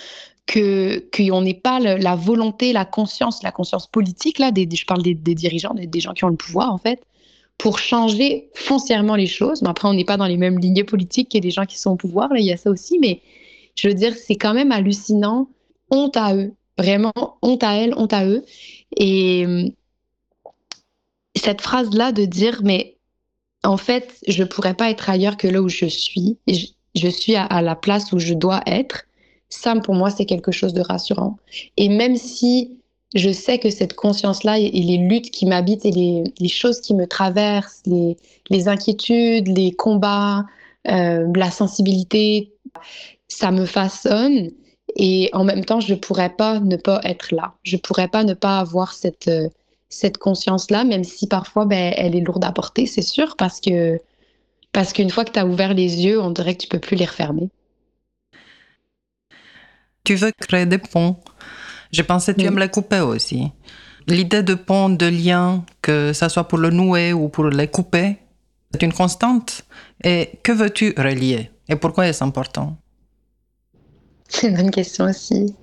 que qu'on n'ait pas le, la volonté, la conscience, la conscience politique, là, des, des, je parle des, des dirigeants, des, des gens qui ont le pouvoir, en fait, pour changer foncièrement les choses. Mais après, on n'est pas dans les mêmes lignées politiques que des gens qui sont au pouvoir, là, il y a ça aussi, mais je veux dire, c'est quand même hallucinant. Honte à eux. Vraiment, honte à elles, honte à eux. Et euh, cette phrase-là de dire, mais en fait, je pourrais pas être ailleurs que là où je suis. Je, je suis à, à la place où je dois être. Ça, pour moi, c'est quelque chose de rassurant. Et même si je sais que cette conscience-là et, et les luttes qui m'habitent et les, les choses qui me traversent, les, les inquiétudes, les combats, euh, la sensibilité, ça me façonne. Et en même temps, je pourrais pas ne pas être là. Je pourrais pas ne pas avoir cette, euh, cette conscience-là, même si parfois, ben, elle est lourde à porter, c'est sûr, parce que, parce qu'une fois que tu as ouvert les yeux, on dirait que tu peux plus les refermer. Tu veux créer des ponts. Je pensais que tu Oui. aimes les couper aussi. L'idée de pont, de lien, que ça soit pour le nouer ou pour les couper, c'est une constante. Et que veux-tu relier? Et pourquoi est-ce important? C'est une bonne question aussi.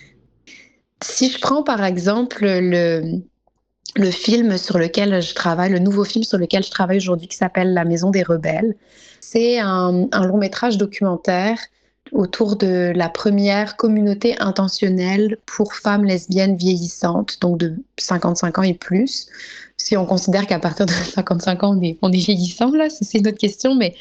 Si je prends par exemple le, le film sur lequel je travaille, le nouveau film sur lequel je travaille aujourd'hui qui s'appelle La Maison des Rebelles, c'est un, un long métrage documentaire autour de la première communauté intentionnelle pour femmes lesbiennes vieillissantes, donc de cinquante-cinq ans et plus. Si on considère qu'à partir de cinquante-cinq ans, on est, on est vieillissant, là, c'est une autre question, mais...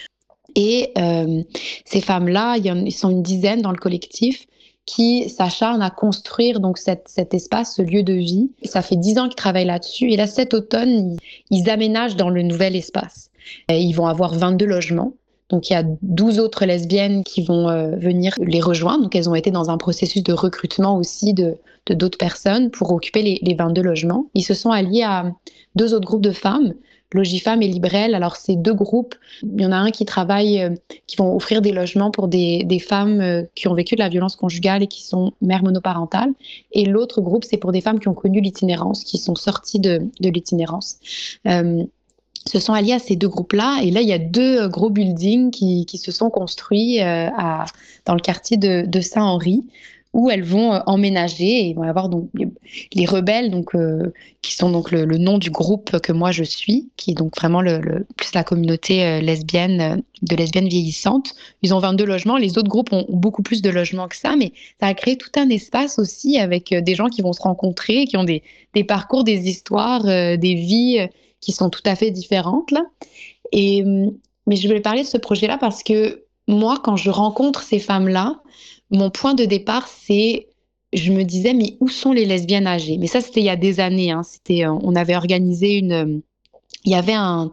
Et euh, ces femmes-là, il y en, ils sont une dizaine dans le collectif qui s'acharnent à construire donc cette, cet espace, ce lieu de vie. Et ça fait dix ans qu'ils travaillent là-dessus. Et là, cet automne, ils, ils aménagent dans le nouvel espace. Et ils vont avoir vingt-deux logements. Donc, il y a douze autres lesbiennes qui vont euh, venir les rejoindre. Donc, elles ont été dans un processus de recrutement aussi de, de d'autres personnes pour occuper les, les vingt-deux logements. Ils se sont alliés à deux autres groupes de femmes, Logifemme et Librel. Alors, ces deux groupes, il y en a un qui travaille, euh, qui vont offrir des logements pour des, des femmes euh, qui ont vécu de la violence conjugale et qui sont mères monoparentales. Et l'autre groupe, c'est pour des femmes qui ont connu l'itinérance, qui sont sorties de, de l'itinérance. Euh, se sont alliés à ces deux groupes-là. Et là, il y a deux gros buildings qui, qui se sont construits euh, à, dans le quartier de, de Saint-Henri, où elles vont euh, emménager et ils vont avoir donc les, les rebelles, donc euh, qui sont donc le, le nom du groupe que moi je suis, qui est donc vraiment le, le plus la communauté euh, lesbienne euh, de lesbiennes vieillissantes. Ils ont vingt-deux logements, les autres groupes ont beaucoup plus de logements que ça, mais ça a créé tout un espace aussi avec euh, des gens qui vont se rencontrer, qui ont des, des parcours, des histoires, euh, des vies euh, qui sont tout à fait différentes là. Et mais je voulais parler de ce projet-là parce que moi, quand je rencontre ces femmes-là, mon point de départ, c'est, je me disais, mais où sont les lesbiennes âgées? Mais ça, c'était il y a des années. Hein. C'était, on avait organisé une, il y avait un,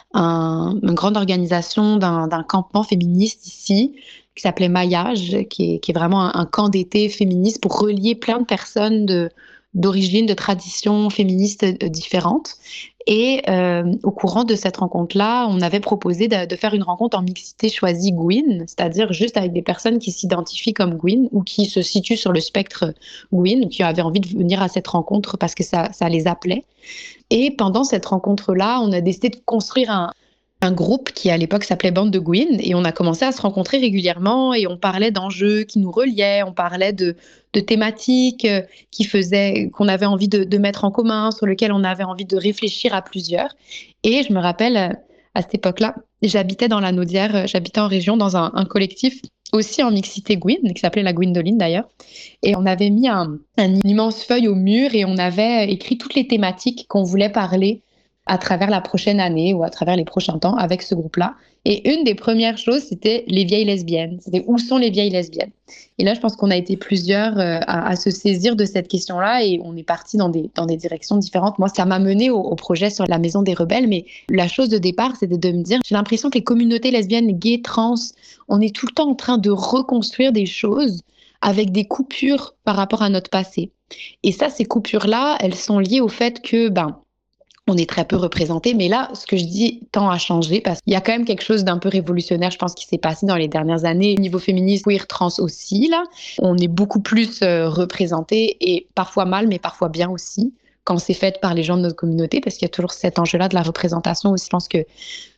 un, une grande organisation d'un, d'un campement féministe ici qui s'appelait Maillage, qui est, qui est vraiment un, un camp d'été féministe pour relier plein de personnes de d'origine, de traditions féministes différentes. Et euh, au courant de cette rencontre-là, on avait proposé de, de faire une rencontre en mixité choisie Gwyn, c'est-à-dire juste avec des personnes qui s'identifient comme Gwyn ou qui se situent sur le spectre Gwyn, qui avaient envie de venir à cette rencontre parce que ça, ça les appelait. Et pendant cette rencontre-là, on a décidé de construire un, un groupe qui à l'époque s'appelait Bande de Gwyn et on a commencé à se rencontrer régulièrement et on parlait d'enjeux qui nous reliaient, on parlait de, de thématiques qui faisaient, qu'on avait envie de, de mettre en commun, sur lesquelles on avait envie de réfléchir à plusieurs. Et je me rappelle, à cette époque-là, j'habitais dans la Naudière, j'habitais en région dans un, un collectif aussi en mixité Gwyn, qui s'appelait la Gwynoline d'ailleurs. Et on avait mis un, un immense feuille au mur et on avait écrit toutes les thématiques qu'on voulait parler à travers la prochaine année ou à travers les prochains temps avec ce groupe-là. Et une des premières choses, c'était les vieilles lesbiennes. C'était où sont les vieilles lesbiennes? Et là, je pense qu'on a été plusieurs euh, à, à se saisir de cette question-là et on est parti dans des, dans des directions différentes. Moi, ça m'a mené au, au projet sur la Maison des Rebelles, mais la chose de départ, c'était de me dire, j'ai l'impression que les communautés lesbiennes, gays, trans, on est tout le temps en train de reconstruire des choses avec des coupures par rapport à notre passé. Et ça, ces coupures-là, elles sont liées au fait que, ben, on est très peu représentés, mais là, ce que je dis tend à changer parce qu'il y a quand même quelque chose d'un peu révolutionnaire, je pense, qui s'est passé dans les dernières années. Au niveau féministe, queer, trans aussi, là, on est beaucoup plus euh, représentés et parfois mal, mais parfois bien aussi, quand c'est fait par les gens de notre communauté, parce qu'il y a toujours cet enjeu-là de la représentation aussi. Je pense que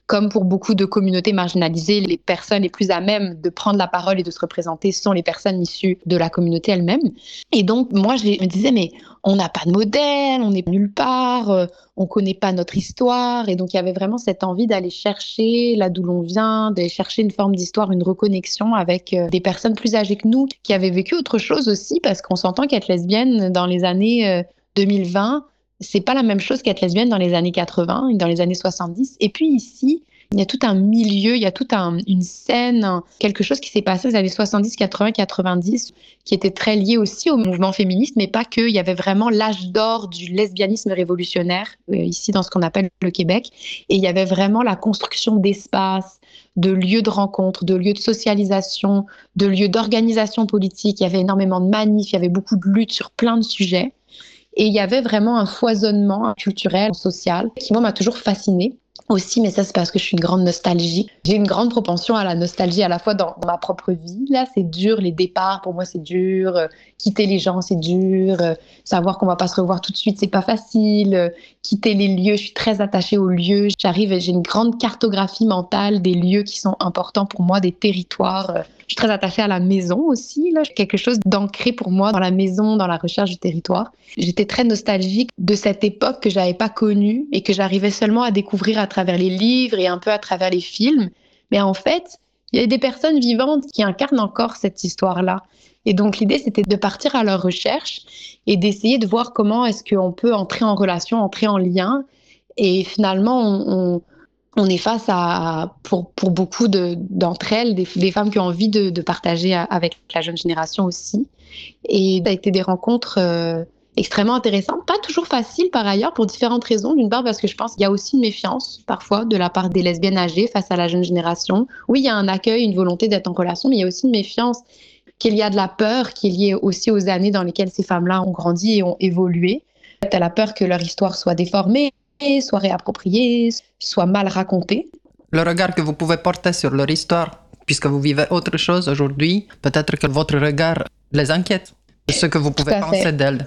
Comme pour beaucoup de communautés marginalisées, les personnes les plus à même de prendre la parole et de se représenter sont les personnes issues de la communauté elle-même. Et donc, moi, je me disais, mais on n'a pas de modèle, on n'est nulle part, euh, on ne connaît pas notre histoire. Et donc, il y avait vraiment cette envie d'aller chercher là d'où l'on vient, d'aller chercher une forme d'histoire, une reconnexion avec euh, des personnes plus âgées que nous, qui avaient vécu autre chose aussi, parce qu'on s'entend qu'être lesbienne dans les années euh, deux mille vingt, c'est pas la même chose qu'être lesbienne dans les années quatre-vingts, dans les années soixante-dix. Et puis ici, il y a tout un milieu, il y a toute un, une scène, un, quelque chose qui s'est passé dans les années soixante-dix, quatre-vingts, quatre-vingt-dix, qui était très lié aussi au mouvement féministe, mais pas que. Il y avait vraiment l'âge d'or du lesbianisme révolutionnaire, euh, ici dans ce qu'on appelle le Québec. Et il y avait vraiment la construction d'espaces, de lieux de rencontre, de lieux de socialisation, de lieux d'organisation politique. Il y avait énormément de manifs, il y avait beaucoup de luttes sur plein de sujets. Et il y avait vraiment un foisonnement culturel, social, qui moi m'a toujours fascinée aussi, mais ça c'est parce que je suis une grande nostalgie. J'ai une grande propension à la nostalgie à la fois dans ma propre vie. Là, c'est dur, les départs, pour moi c'est dur, euh, quitter les gens c'est dur, euh, savoir qu'on va pas se revoir tout de suite c'est pas facile, euh, quitter les lieux, je suis très attachée aux lieux. J'arrive, j'ai une grande cartographie mentale des lieux qui sont importants pour moi, des territoires. Euh, je suis très attachée à la maison aussi, là, quelque chose d'ancré pour moi dans la maison, dans la recherche du territoire. J'étais très nostalgique de cette époque que j'avais pas connue et que j'arrivais seulement à découvrir à travers les livres et un peu à travers les films. Mais en fait, il y a des personnes vivantes qui incarnent encore cette histoire-là. Et donc, l'idée, c'était de partir à leur recherche et d'essayer de voir comment est-ce qu'on peut entrer en relation, entrer en lien. Et finalement, on, on, on est face à, pour, pour beaucoup de, d'entre elles, des, des femmes qui ont envie de, de partager avec la jeune génération aussi. Et ça a été des rencontres euh, extrêmement intéressantes, pas toujours faciles par ailleurs, pour différentes raisons. D'une part, parce que je pense qu'il y a aussi une méfiance, parfois, de la part des lesbiennes âgées face à la jeune génération. Oui, il y a un accueil, une volonté d'être en relation, mais il y a aussi une méfiance, qu'il y a de la peur, qui est liée aussi aux années dans lesquelles ces femmes-là ont grandi et ont évolué. Tu as la peur que leur histoire soit déformée, soit réappropriée, soit mal racontée. Le regard que vous pouvez porter sur leur histoire, puisque vous vivez autre chose aujourd'hui, peut-être que votre regard les inquiète, ce que vous pouvez penser d'elles.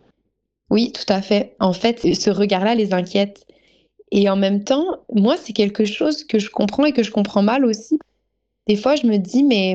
Oui, tout à fait. En fait, ce regard-là les inquiète. Et en même temps, moi, c'est quelque chose que je comprends et que je comprends mal aussi. Des fois, je me dis, mais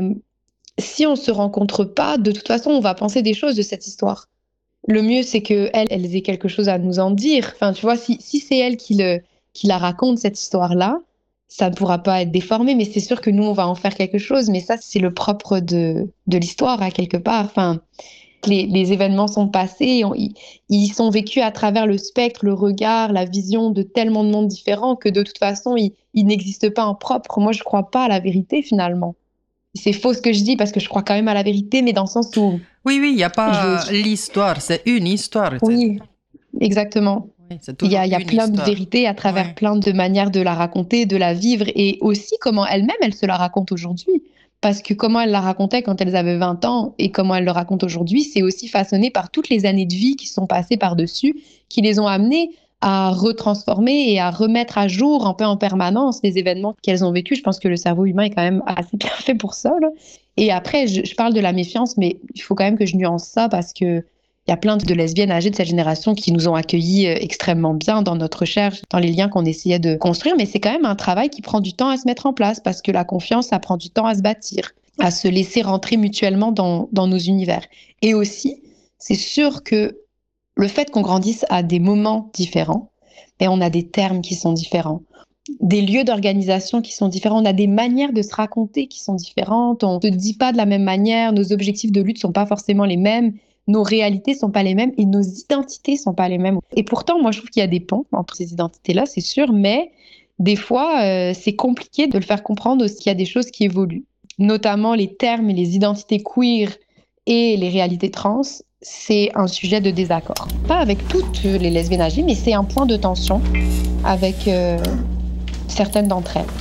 si on ne se rencontre pas, de toute façon, on va penser des choses de cette histoire. Le mieux, c'est qu'elles, elles aient quelque chose à nous en dire. Enfin, tu vois, si, si c'est elles qui, le, qui la racontent, cette histoire-là, ça ne pourra pas être déformé, mais c'est sûr que nous, on va en faire quelque chose. Mais ça, c'est le propre de, de l'histoire, à quelque part. Enfin, les, les événements sont passés, on, ils, ils sont vécus à travers le spectre, le regard, la vision de tellement de mondes différents que de toute façon, ils, ils n'existent pas en propre. Moi, je ne crois pas à la vérité, finalement. C'est faux ce que je dis parce que je crois quand même à la vérité, mais dans le sens où... Oui, oui, il n'y a pas je... l'histoire, c'est une histoire. Oui, exactement. Oui, il y a, y a plein histoire. de vérités à travers ouais. plein de manières de la raconter, de la vivre, et aussi comment elle-même, elle se la raconte aujourd'hui. Parce que comment elle la racontait quand elles avaient vingt ans et comment elle le raconte aujourd'hui, c'est aussi façonné par toutes les années de vie qui sont passées par-dessus, qui les ont amenées à retransformer et à remettre à jour un peu en permanence les événements qu'elles ont vécus. Je pense que le cerveau humain est quand même assez bien fait pour ça, là. Et après, je, je parle de la méfiance, mais il faut quand même que je nuance ça parce que il y a plein de lesbiennes âgées de cette génération qui nous ont accueillis extrêmement bien dans notre recherche, dans les liens qu'on essayait de construire. Mais c'est quand même un travail qui prend du temps à se mettre en place parce que la confiance, ça prend du temps à se bâtir, à se laisser rentrer mutuellement dans, dans nos univers. Et aussi, c'est sûr que le fait qu'on grandisse à des moments différents, et on a des termes qui sont différents, des lieux d'organisation qui sont différents, on a des manières de se raconter qui sont différentes, on ne se dit pas de la même manière, nos objectifs de lutte ne sont pas forcément les mêmes, nos réalités ne sont pas les mêmes et nos identités ne sont pas les mêmes. Et pourtant, moi, je trouve qu'il y a des ponts entre ces identités-là, c'est sûr, mais des fois, euh, c'est compliqué de le faire comprendre aussi qu'il y a des choses qui évoluent, notamment les termes et les identités queer et les réalités trans. C'est un sujet de désaccord. Pas avec toutes les lesbiennes âgées, mais c'est un point de tension avec euh, certaines d'entre elles.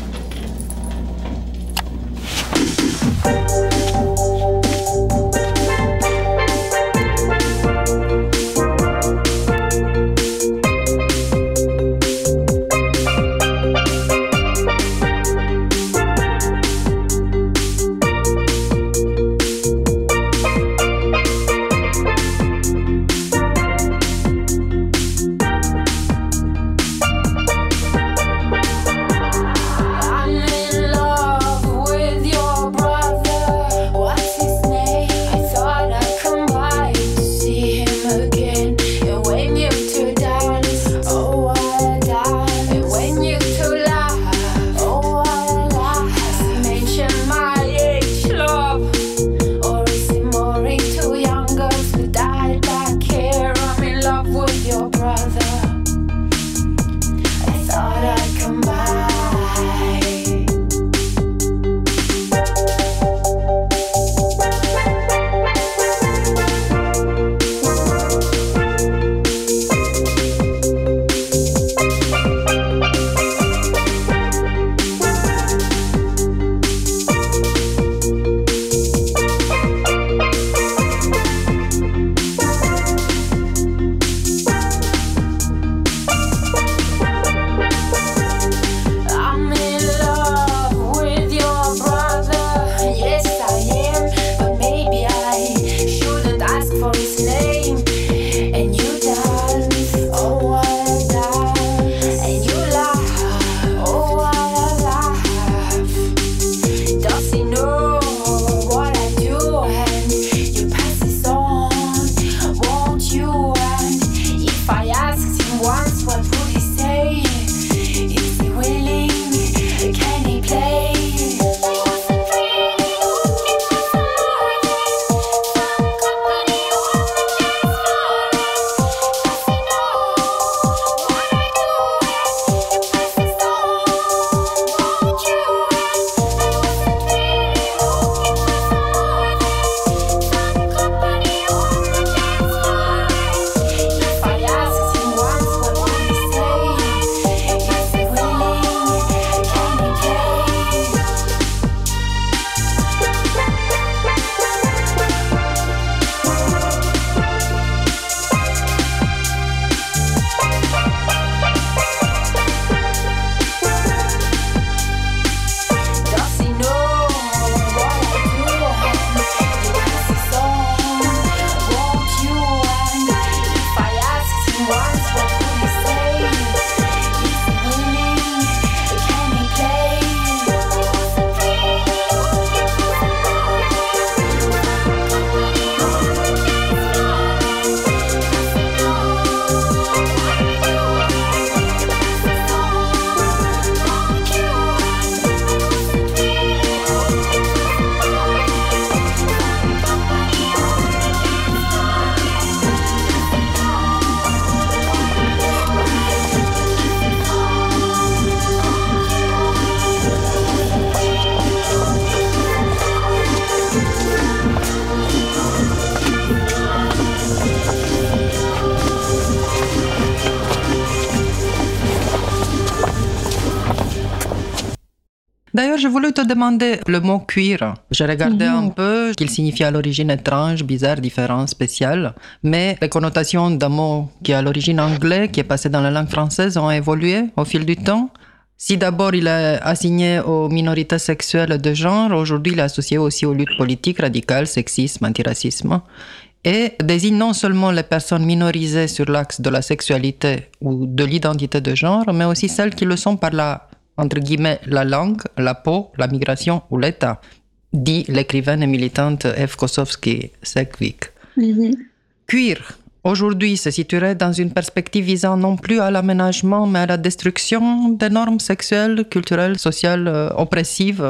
once, what would he say? Is he willing? Can he play? D'ailleurs, je voulais te demander le mot queer. J'ai regardé mmh. un peu qu'il signifie à l'origine étrange, bizarre, différent, spécial. Mais les connotations d'un mot qui est à l'origine anglaise, qui est passé dans la langue française, ont évolué au fil du temps. Si d'abord il est assigné aux minorités sexuelles de genre, aujourd'hui il est associé aussi aux luttes politiques radicales, sexisme, antiracisme. Et désigne non seulement les personnes minorisées sur l'axe de la sexualité ou de l'identité de genre, mais aussi celles qui le sont par la entre guillemets, la langue, la peau, la migration ou l'État, dit l'écrivaine et militante Eve Kosowski-Sekvik. Mm-hmm. Queer, aujourd'hui, se situerait dans une perspective visant non plus à l'aménagement, mais à la destruction des normes sexuelles, culturelles, sociales, euh, oppressives.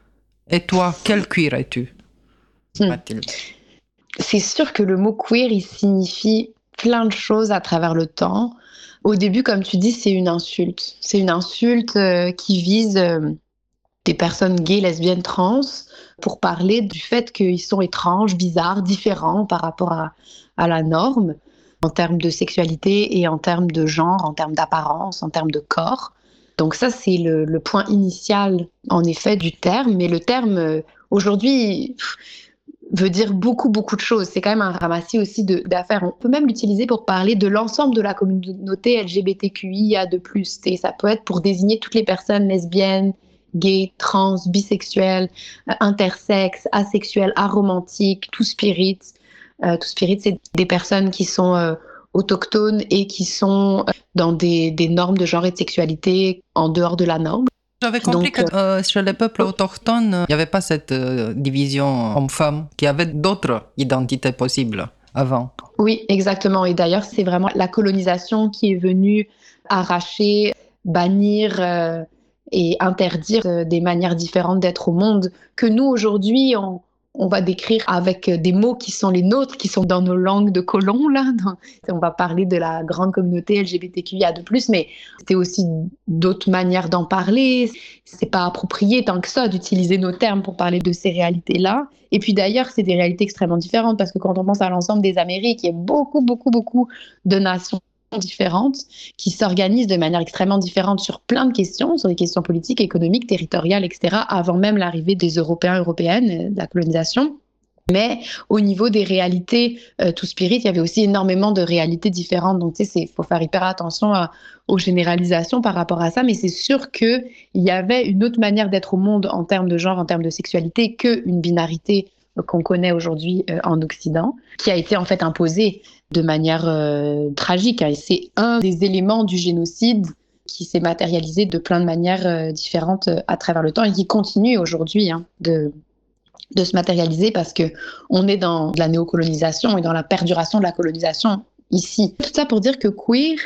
Et toi, quel queer es-tu, hmm. Mathilde? C'est sûr que le mot queer, il signifie plein de choses à travers le temps. Au début, comme tu dis, c'est une insulte. C'est une insulte euh, qui vise euh, des personnes gays, lesbiennes, trans, pour parler du fait qu'ils sont étranges, bizarres, différents par rapport à, à la norme, en termes de sexualité et en termes de genre, en termes d'apparence, en termes de corps. Donc ça, c'est le, le point initial, en effet, du terme. Mais le terme, euh, aujourd'hui... Pff, veut dire beaucoup, beaucoup de choses. C'est quand même un ramassis aussi de, d'affaires. On peut même l'utiliser pour parler de l'ensemble de la communauté L G B T Q I A plus plus. Et ça peut être pour désigner toutes les personnes lesbiennes, gays, trans, bisexuelles, euh, intersexes, asexuelles, aromantiques, tout spirit. Euh, tout spirit, c'est des personnes qui sont euh, autochtones et qui sont euh, dans des, des normes de genre et de sexualité en dehors de la norme. J'avais compris Donc, que euh, chez les peuples autochtones, il n'y avait pas cette euh, division homme-femme, qu'il y avait d'autres identités possibles avant. Oui, exactement. Et d'ailleurs, c'est vraiment la colonisation qui est venue arracher, bannir euh, et interdire euh, des manières différentes d'être au monde que nous, aujourd'hui, on, on va décrire avec des mots qui sont les nôtres, qui sont dans nos langues de colons. Là. On va parler de la grande communauté L G B T Q I A plus plus, mais c'était aussi d'autres manières d'en parler. C'est pas approprié tant que ça d'utiliser nos termes pour parler de ces réalités-là. Et puis d'ailleurs, c'est des réalités extrêmement différentes parce que quand on pense à l'ensemble des Amériques, il y a beaucoup, beaucoup, beaucoup de nations différentes qui s'organisent de manière extrêmement différente sur plein de questions, sur les questions politiques, économiques, territoriales, et cetera, avant même l'arrivée des Européens, Européennes, de la colonisation. Mais au niveau des réalités euh, tout spirit, il y avait aussi énormément de réalités différentes. Donc, tu sais, il faut faire hyper attention à, aux généralisations par rapport à ça. Mais c'est sûr qu'il y avait une autre manière d'être au monde en termes de genre, en termes de sexualité, qu'une binarité qu'on connaît aujourd'hui euh, en Occident, qui a été en fait imposée de manière euh, tragique. Hein. C'est un des éléments du génocide qui s'est matérialisé de plein de manières euh, différentes euh, à travers le temps et qui continue aujourd'hui hein, de, de se matérialiser parce qu'on est dans de la néocolonisation et dans la perduration de la colonisation ici. Tout ça pour dire que queer,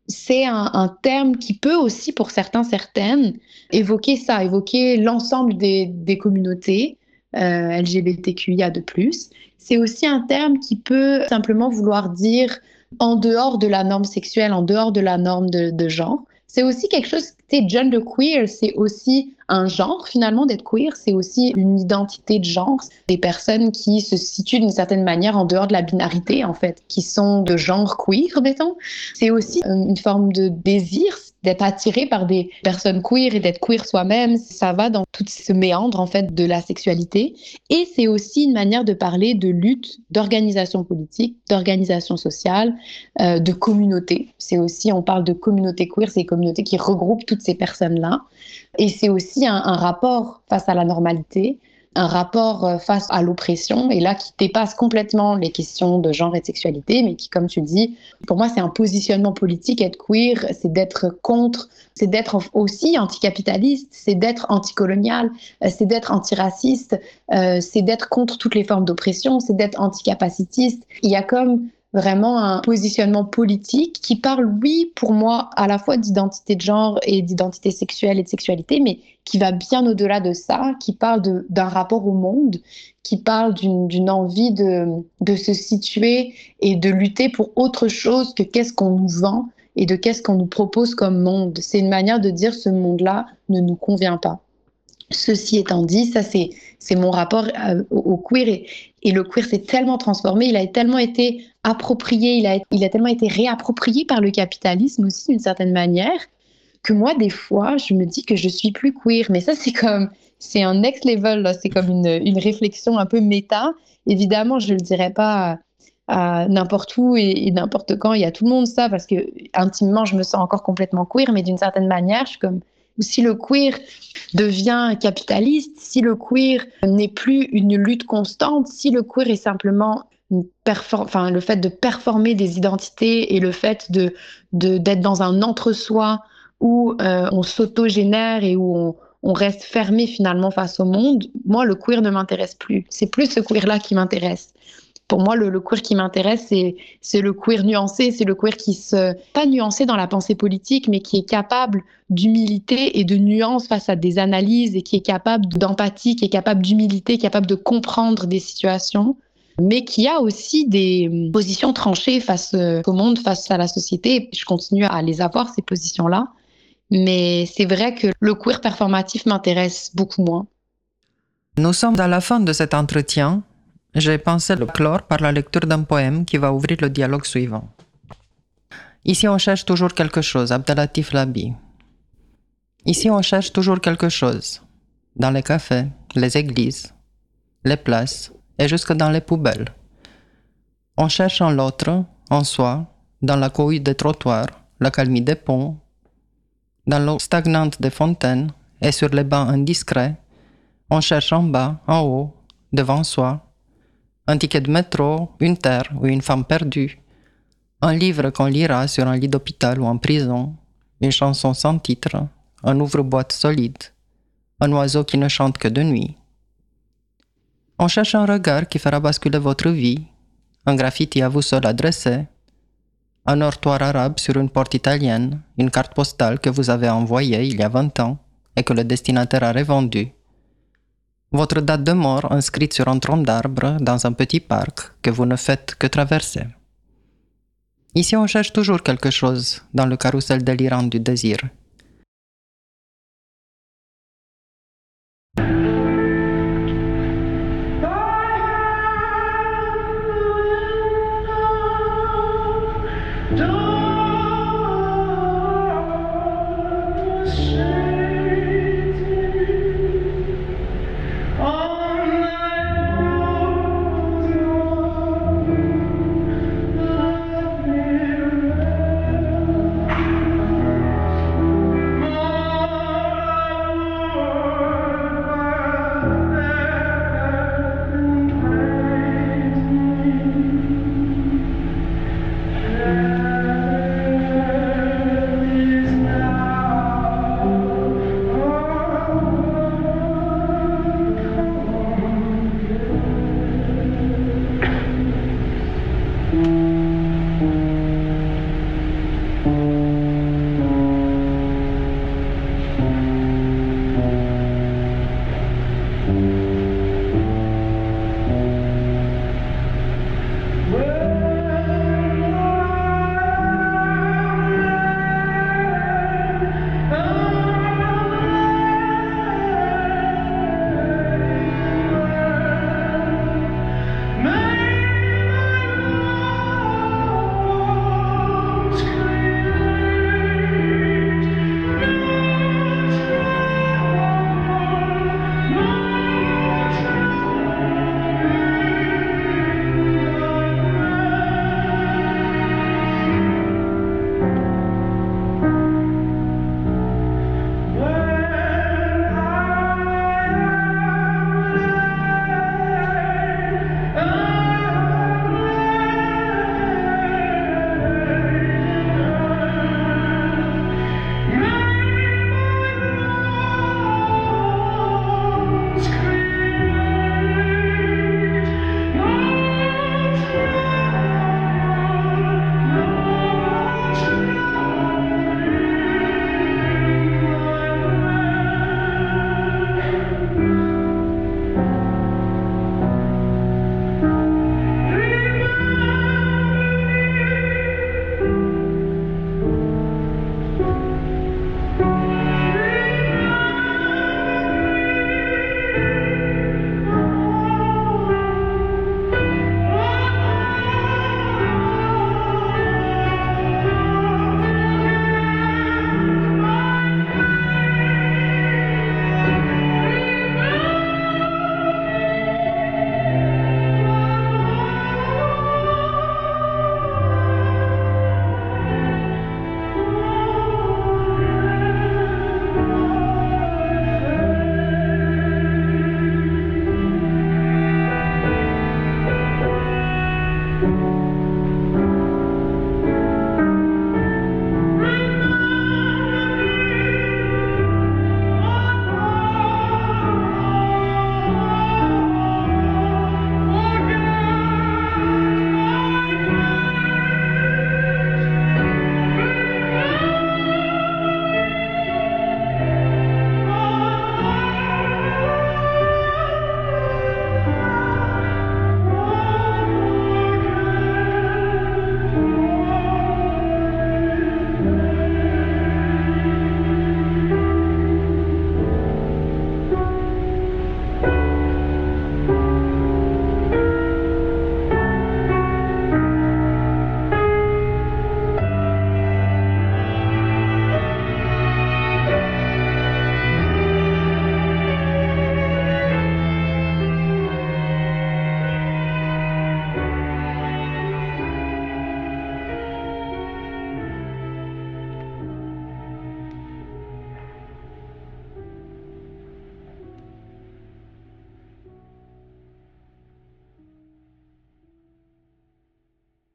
c'est un, un terme qui peut aussi, pour certains, certaines, évoquer ça, évoquer l'ensemble des, des communautés euh, L G B T Q I A de plus. C'est aussi un terme qui peut simplement vouloir dire en dehors de la norme sexuelle, en dehors de la norme de, de genre. C'est aussi quelque chose, tu sais, genderqueer, c'est aussi un genre finalement d'être queer, c'est aussi une identité de genre. Des personnes qui se situent d'une certaine manière en dehors de la binarité en fait, qui sont de genre queer, mettons. C'est aussi une forme de désir d'être attiré par des personnes queer et d'être queer soi-même. Ça va dans tout ce méandre en fait de la sexualité. Et c'est aussi une manière de parler de lutte, d'organisation politique, d'organisation sociale, euh, de communauté. C'est aussi, on parle de communauté queer, c'est des communautés qui regroupent toutes ces personnes-là. Et c'est aussi un, un rapport face à la normalité, un rapport face à l'oppression, et là qui dépasse complètement les questions de genre et de sexualité, mais qui, comme tu dis, pour moi c'est un positionnement politique. Être queer, c'est d'être contre, c'est d'être aussi anticapitaliste, c'est d'être anticolonial, c'est d'être antiraciste, euh, c'est d'être contre toutes les formes d'oppression, c'est d'être anticapacitiste. Il y a comme vraiment un positionnement politique qui parle, oui, pour moi, à la fois d'identité de genre et d'identité sexuelle et de sexualité, mais qui va bien au-delà de ça, qui parle de, d'un rapport au monde, qui parle d'une, d'une envie de, de se situer et de lutter pour autre chose que qu'est-ce qu'on nous vend et de qu'est-ce qu'on nous propose comme monde. C'est une manière de dire ce monde-là ne nous convient pas. Ceci étant dit, ça c'est, c'est mon rapport euh, au, au queer et, et le queer s'est tellement transformé, il a tellement été approprié, il a, il a tellement été réapproprié par le capitalisme aussi d'une certaine manière que moi des fois je me dis que je suis plus queer, mais ça c'est comme, c'est un next level, là. C'est comme une, une réflexion un peu méta. Évidemment je le dirais pas à, à n'importe où et, et n'importe quand, il y a tout le monde ça parce que intimement je me sens encore complètement queer, mais d'une certaine manière je suis comme, si le queer devient capitaliste, si le queer n'est plus une lutte constante, si le queer est simplement une perfor- enfin, le fait de performer des identités et le fait de, de, d'être dans un entre-soi où euh, on s'autogénère et où on, on reste fermé finalement face au monde, moi, le queer ne m'intéresse plus. C'est plus ce queer-là qui m'intéresse. Pour moi, le, le queer qui m'intéresse, c'est, c'est le queer nuancé, c'est le queer qui se... pas nuancé dans la pensée politique, mais qui est capable d'humilité et de nuance face à des analyses et qui est capable d'empathie, qui est capable d'humilité, capable de comprendre des situations, mais qui a aussi des positions tranchées face au monde, face à la société. Je continue à les avoir, ces positions-là. Mais c'est vrai que le queer performatif m'intéresse beaucoup moins. Nous sommes à la fin de cet entretien. J'ai pensé le clore par la lecture d'un poème qui va ouvrir le dialogue suivant. Ici on cherche toujours quelque chose, Abdelatif Labi. Ici on cherche toujours quelque chose. Dans les cafés, les églises, les places et jusque dans les poubelles. On cherche en l'autre, en soi, dans la cohue des trottoirs, la calmie des ponts, dans l'eau stagnante des fontaines et sur les bancs indiscrets. On cherche en bas, en haut, devant soi. Un ticket de métro, une terre ou une femme perdue, un livre qu'on lira sur un lit d'hôpital ou en prison, une chanson sans titre, un ouvre-boîte solide, un oiseau qui ne chante que de nuit. On cherche un regard qui fera basculer votre vie, un graffiti à vous seul adressé, un heurtoir arabe sur une porte italienne, une carte postale que vous avez envoyée il y a vingt ans et que le destinataire a revendue. Votre date de mort inscrite sur un tronc d'arbre dans un petit parc que vous ne faites que traverser. Ici on cherche toujours quelque chose dans le carrousel délirant du désir.